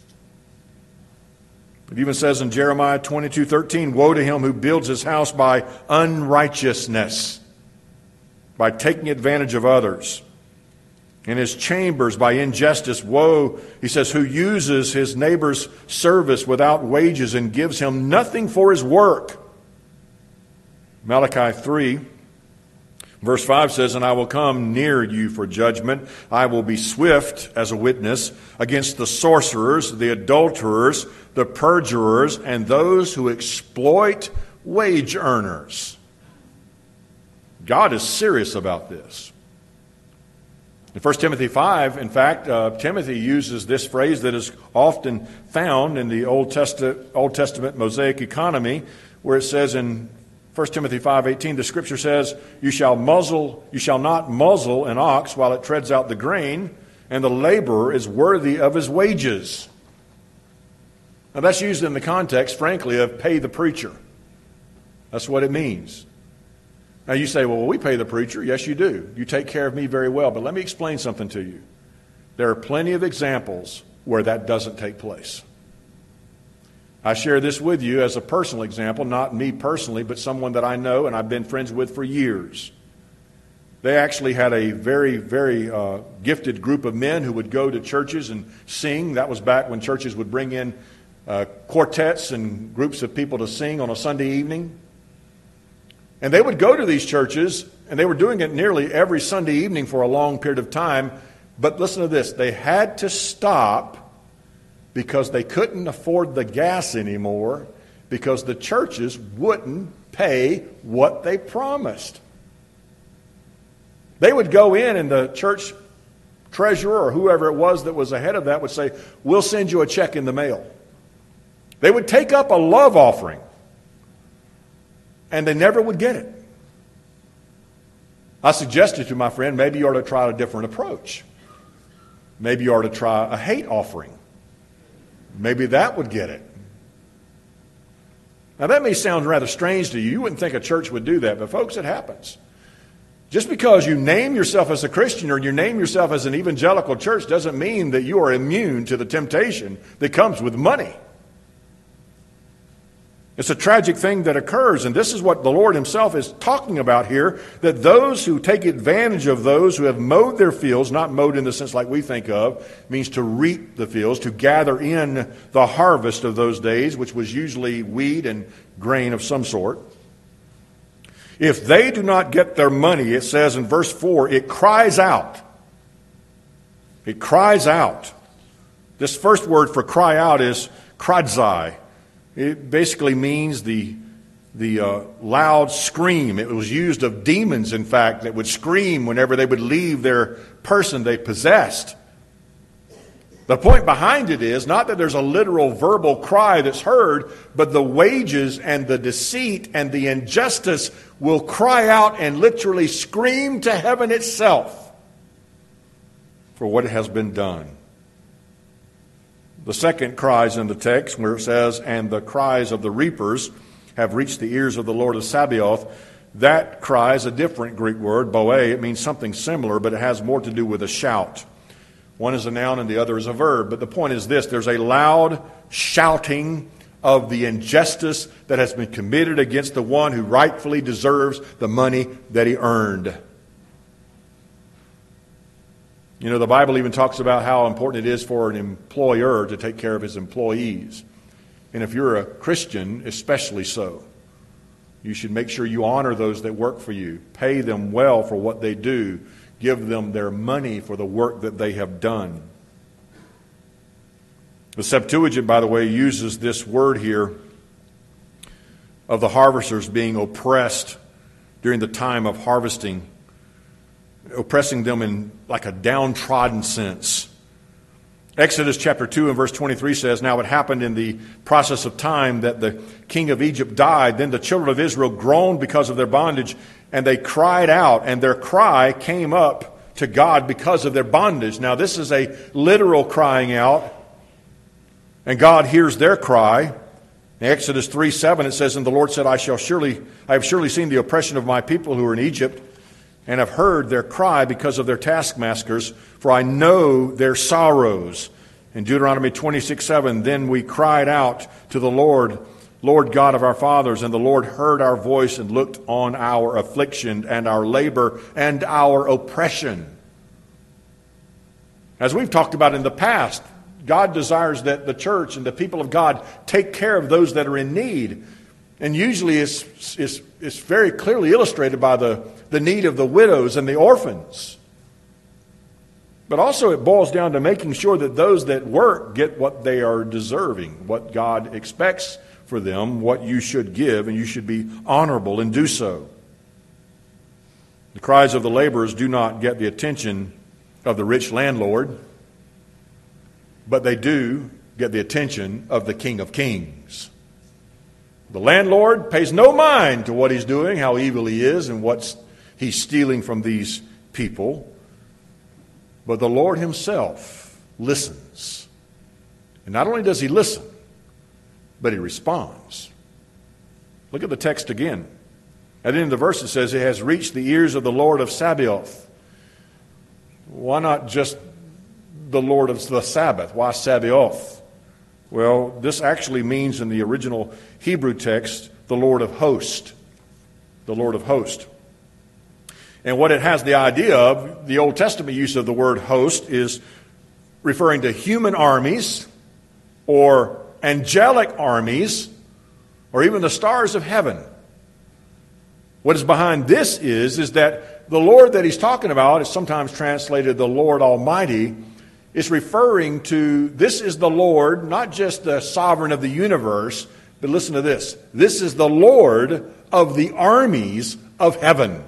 It even says in Jeremiah twenty-two thirteen, woe to him who builds his house by unrighteousness, by taking advantage of others, and his chambers by injustice. Woe, he says, who uses his neighbor's service without wages and gives him nothing for his work. Malachi three verse five says, and I will come near you for judgment. I will be swift as a witness against the sorcerers, the adulterers, the perjurers, and those who exploit wage earners. God is serious about this. In First Timothy five, in fact, uh, Timothy uses this phrase that is often found in the Old Testament, Old Testament Mosaic economy, where it says in First Timothy five eighteen, the Scripture says, "You shall muzzle, you shall not muzzle an ox while it treads out the grain, and the laborer is worthy of his wages." Now that's used in the context, frankly, of pay the preacher. That's what it means. Now you say, well, we pay the preacher. Yes, you do. You take care of me very well. But let me explain something to you. There are plenty of examples where that doesn't take place. I share this with you as a personal example, not me personally, but someone that I know and I've been friends with for years. They actually had a very, very uh, gifted group of men who would go to churches and sing. That was back when churches would bring in uh, quartets and groups of people to sing on a Sunday evening. And they would go to these churches, and they were doing it nearly every Sunday evening for a long period of time. But listen to this. They had to stop because they couldn't afford the gas anymore because the churches wouldn't pay what they promised. They would go in, and the church treasurer or whoever it was that was ahead of that would say, "We'll send you a check in the mail." They would take up a love offering. And they never would get it. I suggested to my friend, maybe you ought to try a different approach. Maybe you ought to try a hate offering. Maybe that would get it. Now that may sound rather strange to you. You wouldn't think a church would do that, but folks, it happens. Just because you name yourself as a Christian or you name yourself as an evangelical church doesn't mean that you are immune to the temptation that comes with money. It's a tragic thing that occurs, and this is what the Lord himself is talking about here, that those who take advantage of those who have mowed their fields, not mowed in the sense like we think of, means to reap the fields, to gather in the harvest of those days, which was usually wheat and grain of some sort. If they do not get their money, it says in verse four, it cries out. It cries out. This first word for cry out is kradzai. It basically means the, the uh, loud scream. It was used of demons, in fact, that would scream whenever they would leave their person they possessed. The point behind it is not that there's a literal verbal cry that's heard, but the wages and the deceit and the injustice will cry out and literally scream to heaven itself for what has been done. The second cries in the text where it says, "And the cries of the reapers have reached the ears of the Lord of Sabaoth." That cry is a different Greek word, boe. It means something similar, but it has more to do with a shout. One is a noun and the other is a verb. But the point is this: there's a loud shouting of the injustice that has been committed against the one who rightfully deserves the money that he earned. You know, the Bible even talks about how important it is for an employer to take care of his employees. And if you're a Christian, especially so. You should make sure you honor those that work for you. Pay them well for what they do. Give them their money for the work that they have done. The Septuagint, by the way, uses this word here of the harvesters being oppressed during the time of harvesting. Oppressing them in like a downtrodden sense. Exodus chapter two and verse twenty-three says, "Now it happened in the process of time that the king of Egypt died. Then the children of Israel groaned because of their bondage, and they cried out, and their cry came up to God because of their bondage." Now this is a literal crying out, and God hears their cry. In Exodus three seven it says, "And the Lord said, I shall surely, I have surely seen the oppression of my people who are in Egypt, and have heard their cry because of their taskmasters, for I know their sorrows." In Deuteronomy twenty-six seven, "Then we cried out to the Lord, Lord God of our fathers, and the Lord heard our voice and looked on our affliction and our labor and our oppression." As we've talked about in the past, God desires that the church and the people of God take care of those that are in need. And usually it's, it's, it's very clearly illustrated by the, the need of the widows and the orphans. But also it boils down to making sure that those that work get what they are deserving, what God expects for them, what you should give, and you should be honorable and do so. The cries of the laborers do not get the attention of the rich landlord, but they do get the attention of the King of Kings. The landlord pays no mind to what he's doing, how evil he is, and what he's stealing from these people. But the Lord himself listens. And not only does he listen, but he responds. Look at the text again. At the end of the verse it says, it has reached the ears of the Lord of Sabaoth. Why not just the Lord of the Sabbath? Why Sabaoth? Well, this actually means in the original Hebrew text, the Lord of hosts. The Lord of hosts. And what it has the idea of, the Old Testament use of the word host is referring to human armies or angelic armies or even the stars of heaven. What is behind this is, is that the Lord that he's talking about is sometimes translated the Lord Almighty. Is referring to, this is the Lord, not just the sovereign of the universe, but listen to this. This is the Lord of the armies of heaven.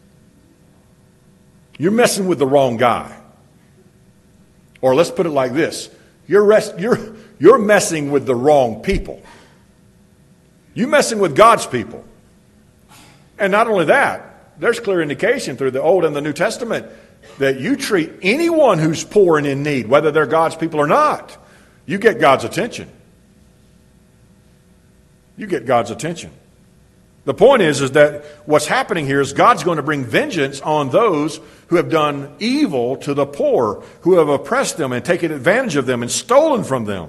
You're messing with the wrong guy. Or let's put it like this. You're, rest, you're, you're messing with the wrong people. You're messing with God's people. And not only that, there's clear indication through the Old and the New Testament that you treat anyone who's poor and in need, whether they're God's people or not, you get God's attention. You get God's attention. The point is, is that what's happening here is God's going to bring vengeance on those who have done evil to the poor, who have oppressed them and taken advantage of them and stolen from them.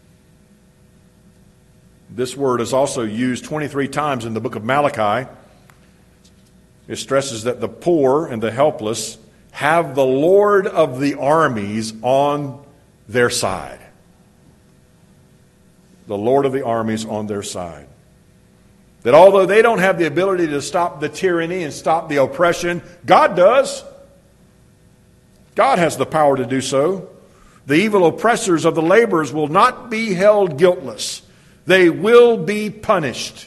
This word is also used twenty-three times in the book of Malachi. It stresses that the poor and the helpless have the Lord of the armies on their side. The Lord of the armies on their side. That although they don't have the ability to stop the tyranny and stop the oppression, God does. God has the power to do so. The evil oppressors of the laborers will not be held guiltless. They will be punished.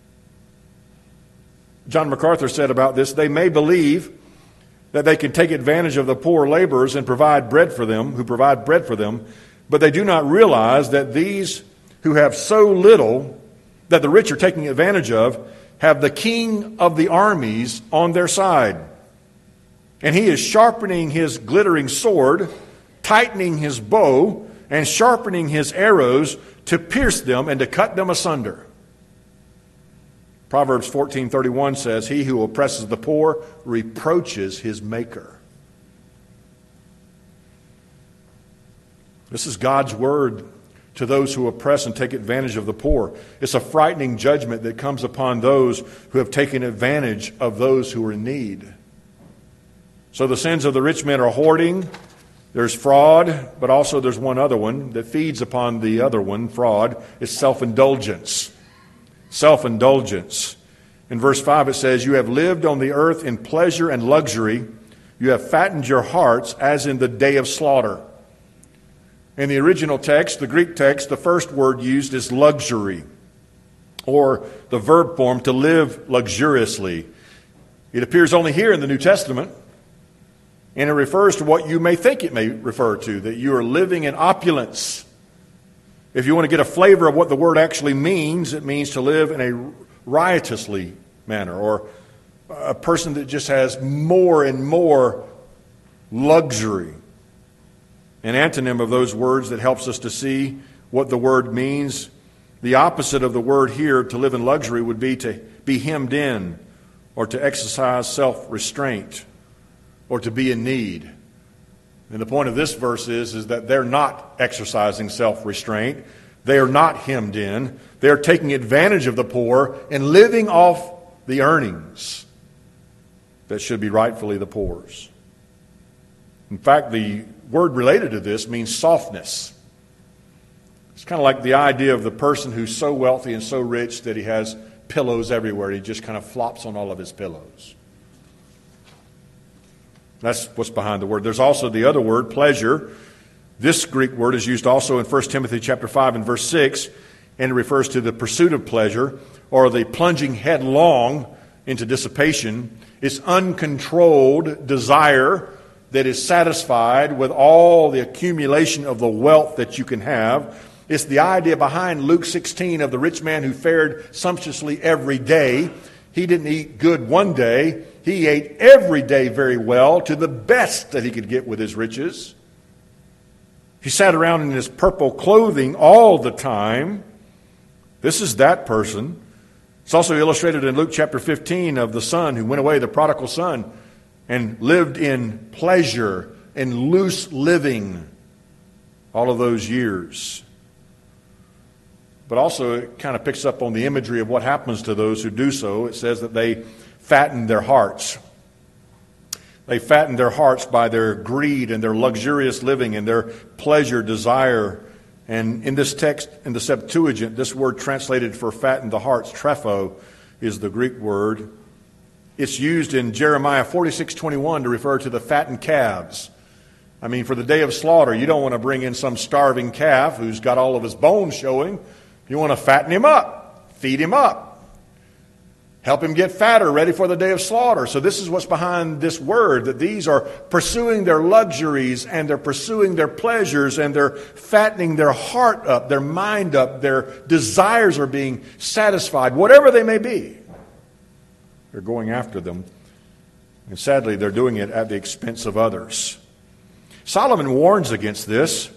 John MacArthur said about this, they may believe that they can take advantage of the poor laborers and provide bread for them, who provide bread for them, but they do not realize that these who have so little that the rich are taking advantage of have the King of the armies on their side. And he is sharpening his glittering sword, tightening his bow, and sharpening his arrows to pierce them and to cut them asunder. Proverbs fourteen thirty-one says, he who oppresses the poor reproaches his maker. This is God's word to those who oppress and take advantage of the poor. It's a frightening judgment that comes upon those who have taken advantage of those who are in need. So the sins of the rich men are hoarding, there's fraud, but also there's one other one that feeds upon the other one, fraud, is self-indulgence. Self-indulgence. In verse five it says, you have lived on the earth in pleasure and luxury. You have fattened your hearts as in the day of slaughter. In the original text, the Greek text, the first word used is luxury, or the verb form to live luxuriously. It appears only here in the New Testament, and it refers to what you may think it may refer to, that you are living in opulence. If you want to get a flavor of what the word actually means, it means to live in a riotously manner, or a person that just has more and more luxury. An antonym of those words that helps us to see what the word means. The opposite of the word here, to live in luxury, would be to be hemmed in, or to exercise self-restraint, or to be in need. And the point of this verse is, is that they're not exercising self-restraint. They are not hemmed in. They're taking advantage of the poor and living off the earnings that should be rightfully the poor's. In fact, the word related to this means softness. It's kind of like the idea of the person who's so wealthy and so rich that he has pillows everywhere. He just kind of flops on all of his pillows. That's what's behind the word. There's also the other word, pleasure. This Greek word is used also in First Timothy chapter five and verse six, and it refers to the pursuit of pleasure, or the plunging headlong into dissipation. It's uncontrolled desire that is satisfied with all the accumulation of the wealth that you can have. It's the idea behind Luke sixteen of the rich man who fared sumptuously every day. He didn't eat good one day. He ate every day very well, to the best that he could get with his riches. He sat around in his purple clothing all the time. This is that person. It's also illustrated in Luke chapter fifteen of the son who went away, the prodigal son, and lived in pleasure and loose living all of those years. But also it kind of picks up on the imagery of what happens to those who do so. It says that they fatten their hearts. They fatten their hearts by their greed and their luxurious living and their pleasure, desire. And in this text, in the Septuagint, this word translated for fatten the hearts, trepho, is the Greek word. It's used in Jeremiah forty-six twenty-one to refer to the fattened calves. I mean, for the day of slaughter, you don't want to bring in some starving calf who's got all of his bones showing. You want to fatten him up, feed him up, help him get fatter, ready for the day of slaughter. So this is what's behind this word, that these are pursuing their luxuries and they're pursuing their pleasures and they're fattening their heart up, their mind up, their desires are being satisfied, whatever they may be. They're going after them. And sadly, they're doing it at the expense of others. Solomon warns against this.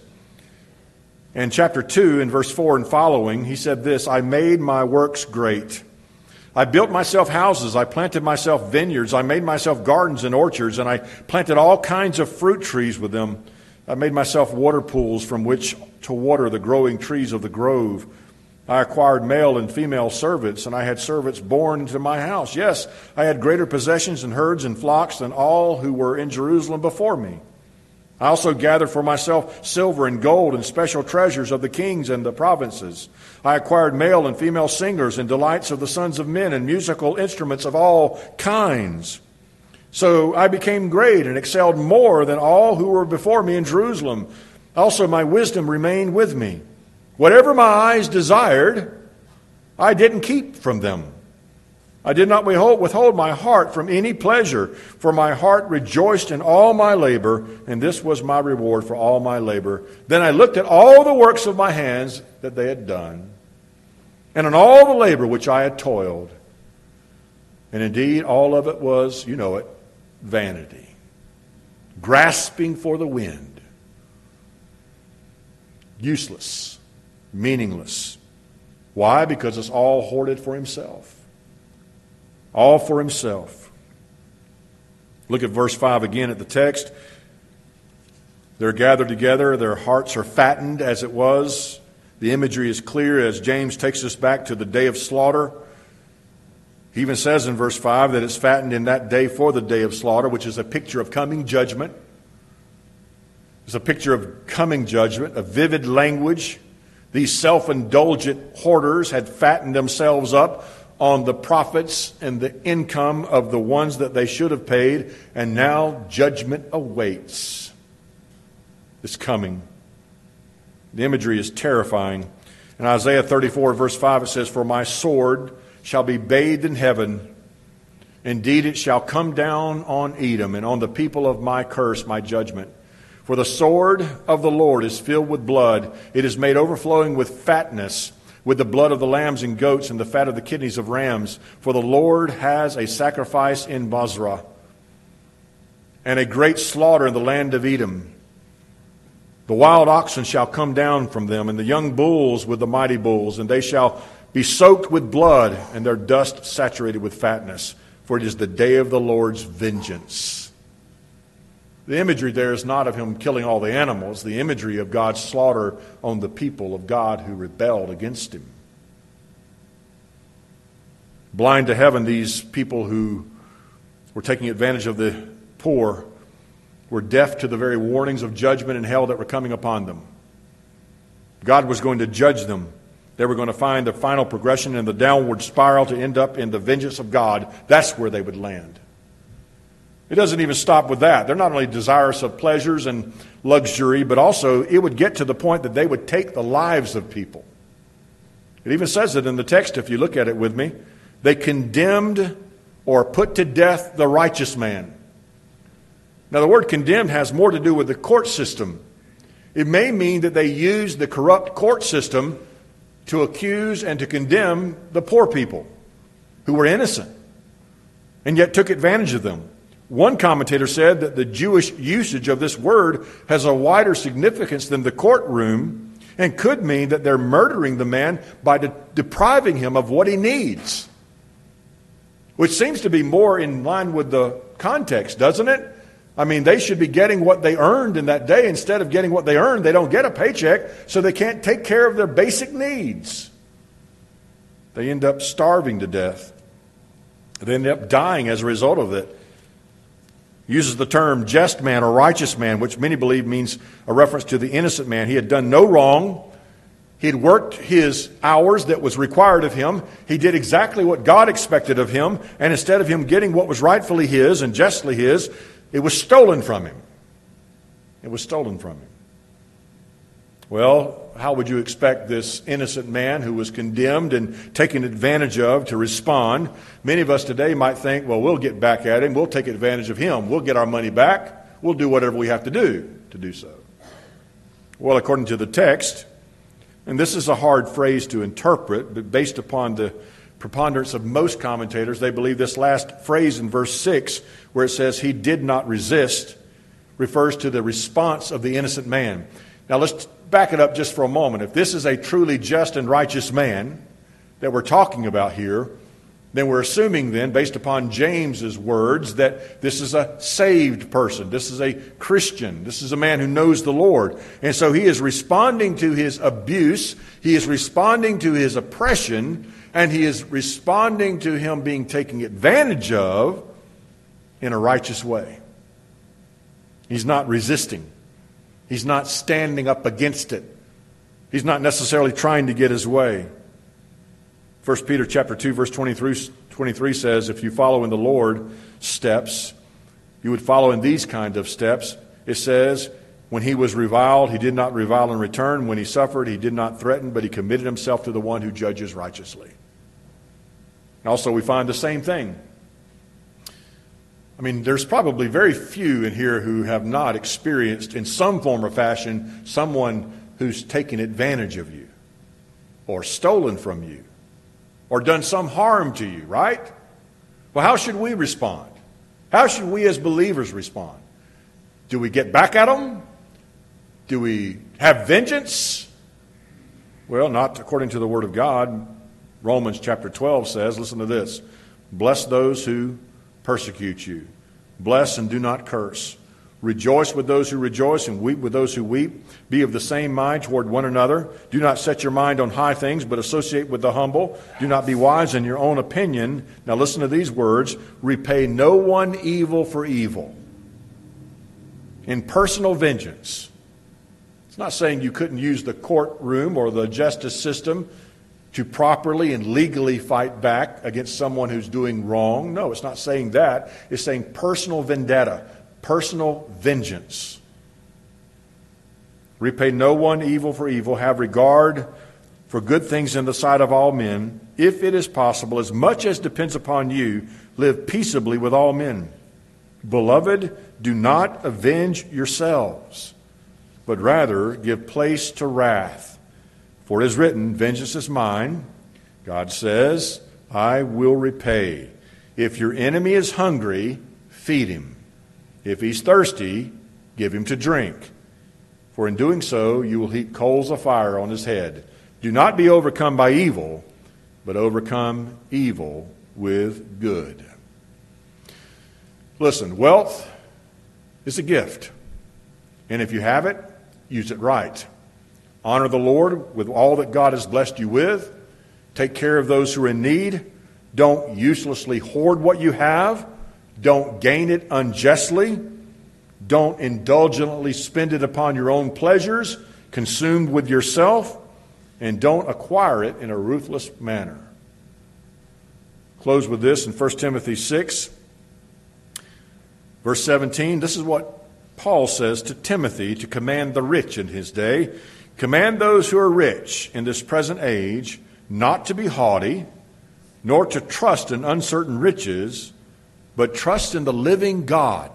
In chapter two, in verse four and following, he said this, I made my works great. I built myself houses. I planted myself vineyards. I made myself gardens and orchards, and I planted all kinds of fruit trees with them. I made myself water pools from which to water the growing trees of the grove. I acquired male and female servants, and I had servants born into my house. Yes, I had greater possessions and herds and flocks than all who were in Jerusalem before me. I also gathered for myself silver and gold and special treasures of the kings and the provinces. I acquired male and female singers and delights of the sons of men and musical instruments of all kinds. So I became great and excelled more than all who were before me in Jerusalem. Also my wisdom remained with me. Whatever my eyes desired, I didn't keep from them. I did not withhold my heart from any pleasure, for my heart rejoiced in all my labor, and this was my reward for all my labor. Then I looked at all the works of my hands that they had done, and on all the labor which I had toiled. And indeed, all of it was, you know it, vanity, grasping for the wind, useless, meaningless. Why? Because it's all hoarded for himself. All for himself. Look at verse five again at the text. They're gathered together. Their hearts are fattened as it was. The imagery is clear as James takes us back to the day of slaughter. He even says in verse five that it's fattened in that day for the day of slaughter, which is a picture of coming judgment. It's a picture of coming judgment, a vivid language. These self-indulgent hoarders had fattened themselves up on the profits and the income of the ones that they should have paid, and now judgment awaits. It's coming. The imagery is terrifying. In Isaiah thirty-four, verse five, it says, For my sword shall be bathed in heaven. Indeed, it shall come down on Edom, and on the people of my curse, my judgment. For the sword of the Lord is filled with blood. It is made overflowing with fatness, with the blood of the lambs and goats and the fat of the kidneys of rams. For the Lord has a sacrifice in Bozrah, and a great slaughter in the land of Edom. The wild oxen shall come down from them, and the young bulls with the mighty bulls, and they shall be soaked with blood, and their dust saturated with fatness. For it is the day of the Lord's vengeance. The imagery there is not of him killing all the animals. The imagery of God's slaughter on the people of God who rebelled against him. Blind to heaven, these people who were taking advantage of the poor were deaf to the very warnings of judgment and hell that were coming upon them. God was going to judge them. They were going to find the final progression in the downward spiral to end up in the vengeance of God. That's where they would land. It doesn't even stop with that. They're not only desirous of pleasures and luxury, but also it would get to the point that they would take the lives of people. It even says it in the text, if you look at it with me. They condemned or put to death the righteous man. Now, the word condemned has more to do with the court system. It may mean that they used the corrupt court system to accuse and to condemn the poor people who were innocent and yet took advantage of them. One commentator said that the Jewish usage of this word has a wider significance than the courtroom and could mean that they're murdering the man by de- depriving him of what he needs, which seems to be more in line with the context, doesn't it? I mean, they should be getting what they earned in that day. Instead of getting what they earned, they don't get a paycheck, so they can't take care of their basic needs. They end up starving to death. They end up dying as a result of it. He uses the term just man or righteous man, which many believe means a reference to the innocent man. He had done no wrong. He had worked his hours that was required of him. He did exactly what God expected of him, and instead of him getting what was rightfully his and justly his, it was stolen from him. It was stolen from him. Well, how would you expect this innocent man who was condemned and taken advantage of to respond? Many of us today might think, well, we'll get back at him. We'll take advantage of him. We'll get our money back. We'll do whatever we have to do to do so. Well, according to the text, and this is a hard phrase to interpret, but based upon the preponderance of most commentators, they believe this last phrase in verse six, where it says, he did not resist, refers to the response of the innocent man. Now let's back it up just for a moment. If this is a truly just and righteous man that we're talking about here, then we're assuming then, based upon James's words, that this is a saved person. This is a Christian. This is a man who knows the Lord. And so he is responding to his abuse. He is responding to his oppression. And he is responding to him being taken advantage of in a righteous way. He's not resisting. He's not standing up against it. He's not necessarily trying to get his way. First Peter chapter two, verse twenty-three says, if you follow in the Lord's steps, you would follow in these kind of steps. It says, when he was reviled, he did not revile in return. When he suffered, he did not threaten, but he committed himself to the one who judges righteously. Also, we find the same thing. I mean, there's probably very few in here who have not experienced in some form or fashion someone who's taken advantage of you or stolen from you or done some harm to you, right? Well, how should we respond? How should we as believers respond? Do we get back at them? Do we have vengeance? Well, not according to the Word of God. Romans chapter twelve says, listen to this, bless those who persecute you. Bless and do not curse. Rejoice with those who rejoice and weep with those who weep. Be of the same mind toward one another. Do not set your mind on high things, but associate with the humble. Do not be wise in your own opinion. Now listen to these words. Repay no one evil for evil. In personal vengeance. It's not saying you couldn't use the courtroom or the justice system to properly and legally fight back against someone who's doing wrong. No, it's not saying that. It's saying personal vendetta, personal vengeance. Repay no one evil for evil. Have regard for good things in the sight of all men. If it is possible, as much as depends upon you, live peaceably with all men. Beloved, do not avenge yourselves, but rather give place to wrath. For it is written, vengeance is mine. God says, I will repay. If your enemy is hungry, feed him. If he's thirsty, give him to drink. For in doing so, you will heap coals of fire on his head. Do not be overcome by evil, but overcome evil with good. Listen, wealth is a gift. And if you have it, use it right. Honor the Lord with all that God has blessed you with. Take care of those who are in need. Don't uselessly hoard what you have. Don't gain it unjustly. Don't indulgently spend it upon your own pleasures, consumed with yourself. And don't acquire it in a ruthless manner. Close with this in First Timothy six, verse seventeen. This is what Paul says to Timothy to command the rich in his day. Command those who are rich in this present age not to be haughty, nor to trust in uncertain riches, but trust in the living God,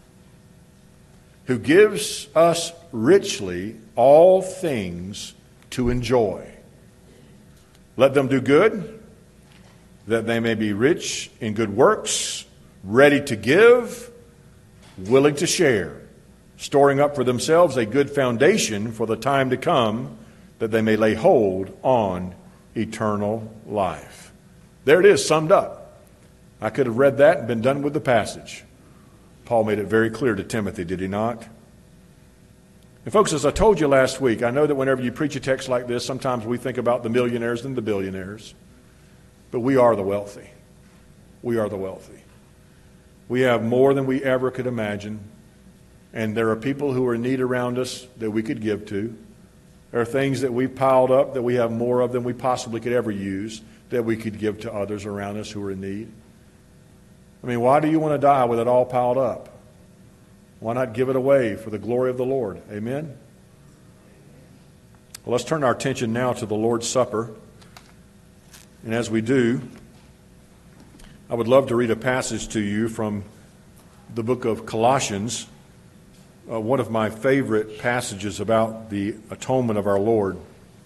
who gives us richly all things to enjoy. Let them do good, that they may be rich in good works, ready to give, willing to share, storing up for themselves a good foundation for the time to come, that they may lay hold on eternal life. There it is, summed up. I could have read that and been done with the passage. Paul made it very clear to Timothy, did he not? And folks, as I told you last week, I know that whenever you preach a text like this, sometimes we think about the millionaires and the billionaires. But we are the wealthy. We are the wealthy. We have more than we ever could imagine. And there are people who are in need around us that we could give to. There are things that we've piled up that we have more of than we possibly could ever use that we could give to others around us who are in need. I mean, why do you want to die with it all piled up? Why not give it away for the glory of the Lord? Amen? Well, let's turn our attention now to the Lord's Supper. And as we do, I would love to read a passage to you from the book of Colossians, uh, one of my favorite passages about the atonement of our Lord.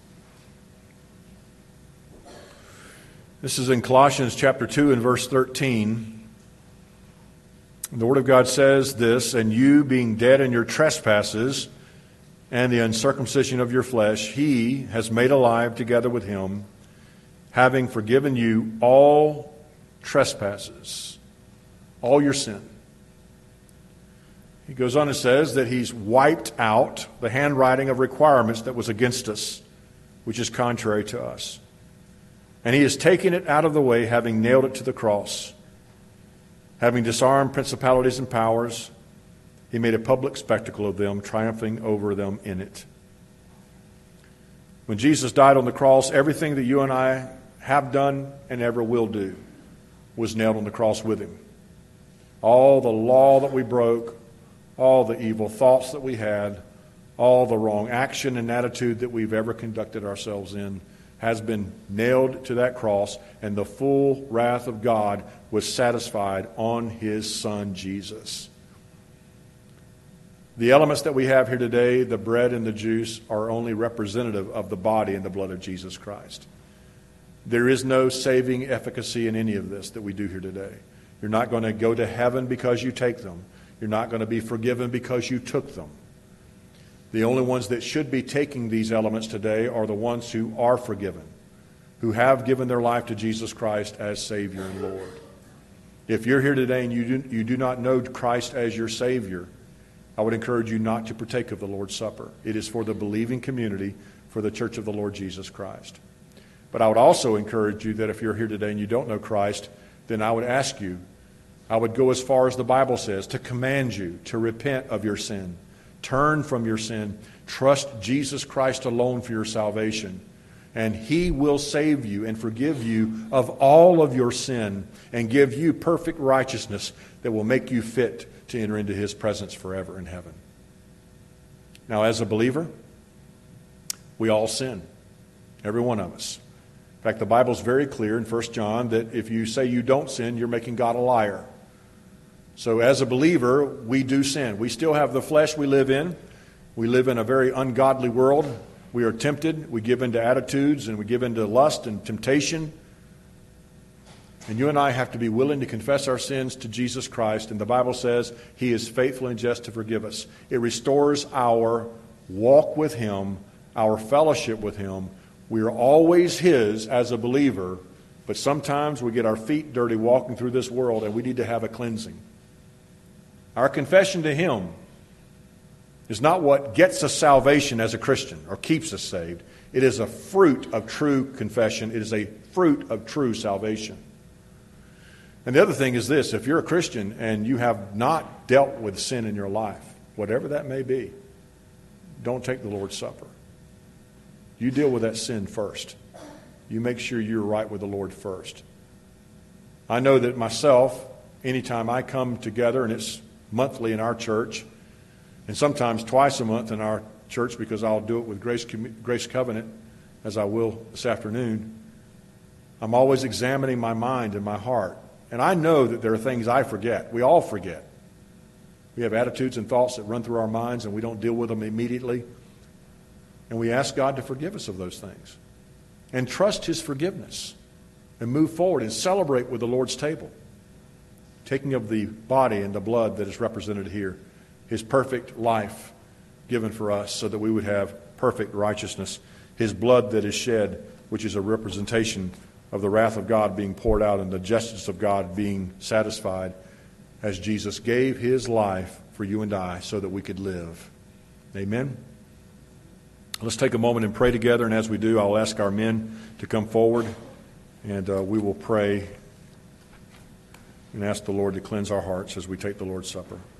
This is in Colossians chapter two and verse thirteen. The Word of God says this, "And you, being dead in your trespasses and the uncircumcision of your flesh, He has made alive together with Him, having forgiven you all trespasses," all your sin. He goes on and says that He's wiped out the handwriting of requirements that was against us, which is contrary to us. And He has taken it out of the way, having nailed it to the cross. Having disarmed principalities and powers, He made a public spectacle of them, triumphing over them in it. When Jesus died on the cross, everything that you and I have done and ever will do was nailed on the cross with Him. All the law that we broke, all the evil thoughts that we had, all the wrong action and attitude that we've ever conducted ourselves in has been nailed to that cross, and the full wrath of God was satisfied on His Son, Jesus. The elements that we have here today, the bread and the juice, are only representative of the body and the blood of Jesus Christ. There is no saving efficacy in any of this that we do here today. You're not going to go to heaven because you take them. You're not going to be forgiven because you took them. The only ones that should be taking these elements today are the ones who are forgiven, who have given their life to Jesus Christ as Savior and Lord. If you're here today and you do, you do not know Christ as your Savior, I would encourage you not to partake of the Lord's Supper. It is for the believing community, for the church of the Lord Jesus Christ. But I would also encourage you that if you're here today and you don't know Christ, then I would ask you, I would go as far as the Bible says, to command you to repent of your sin. Turn from your sin. Trust Jesus Christ alone for your salvation. And He will save you and forgive you of all of your sin and give you perfect righteousness that will make you fit to enter into His presence forever in heaven. Now, as a believer, we all sin. Every one of us. In fact, the Bible's very clear in First John that if you say you don't sin, you're making God a liar. So as a believer, we do sin. We still have the flesh we live in. We live in a very ungodly world. We are tempted. We give into attitudes and we give into lust and temptation. And you and I have to be willing to confess our sins to Jesus Christ. And the Bible says He is faithful and just to forgive us. It restores our walk with Him, our fellowship with Him. We are always His as a believer, but sometimes we get our feet dirty walking through this world and we need to have a cleansing. Our confession to Him is not what gets us salvation as a Christian or keeps us saved. It is a fruit of true confession. It is a fruit of true salvation. And the other thing is this: if you're a Christian and you have not dealt with sin in your life, whatever that may be, don't take the Lord's Supper. You deal with that sin first. You make sure you're right with the Lord first. I know that myself, anytime I come together, and it's monthly in our church, and sometimes twice a month in our church because I'll do it with Grace, Grace Covenant, as I will this afternoon, I'm always examining my mind and my heart. And I know that there are things I forget. We all forget. We have attitudes and thoughts that run through our minds and we don't deal with them immediately. And we ask God to forgive us of those things. And trust His forgiveness. And move forward and celebrate with the Lord's table. Taking of the body and the blood that is represented here. His perfect life given for us so that we would have perfect righteousness. His blood that is shed, which is a representation of the wrath of God being poured out and the justice of God being satisfied as Jesus gave His life for you and I so that we could live. Amen? Let's take a moment and pray together, and as we do, I'll ask our men to come forward, and uh, we will pray and ask the Lord to cleanse our hearts as we take the Lord's Supper.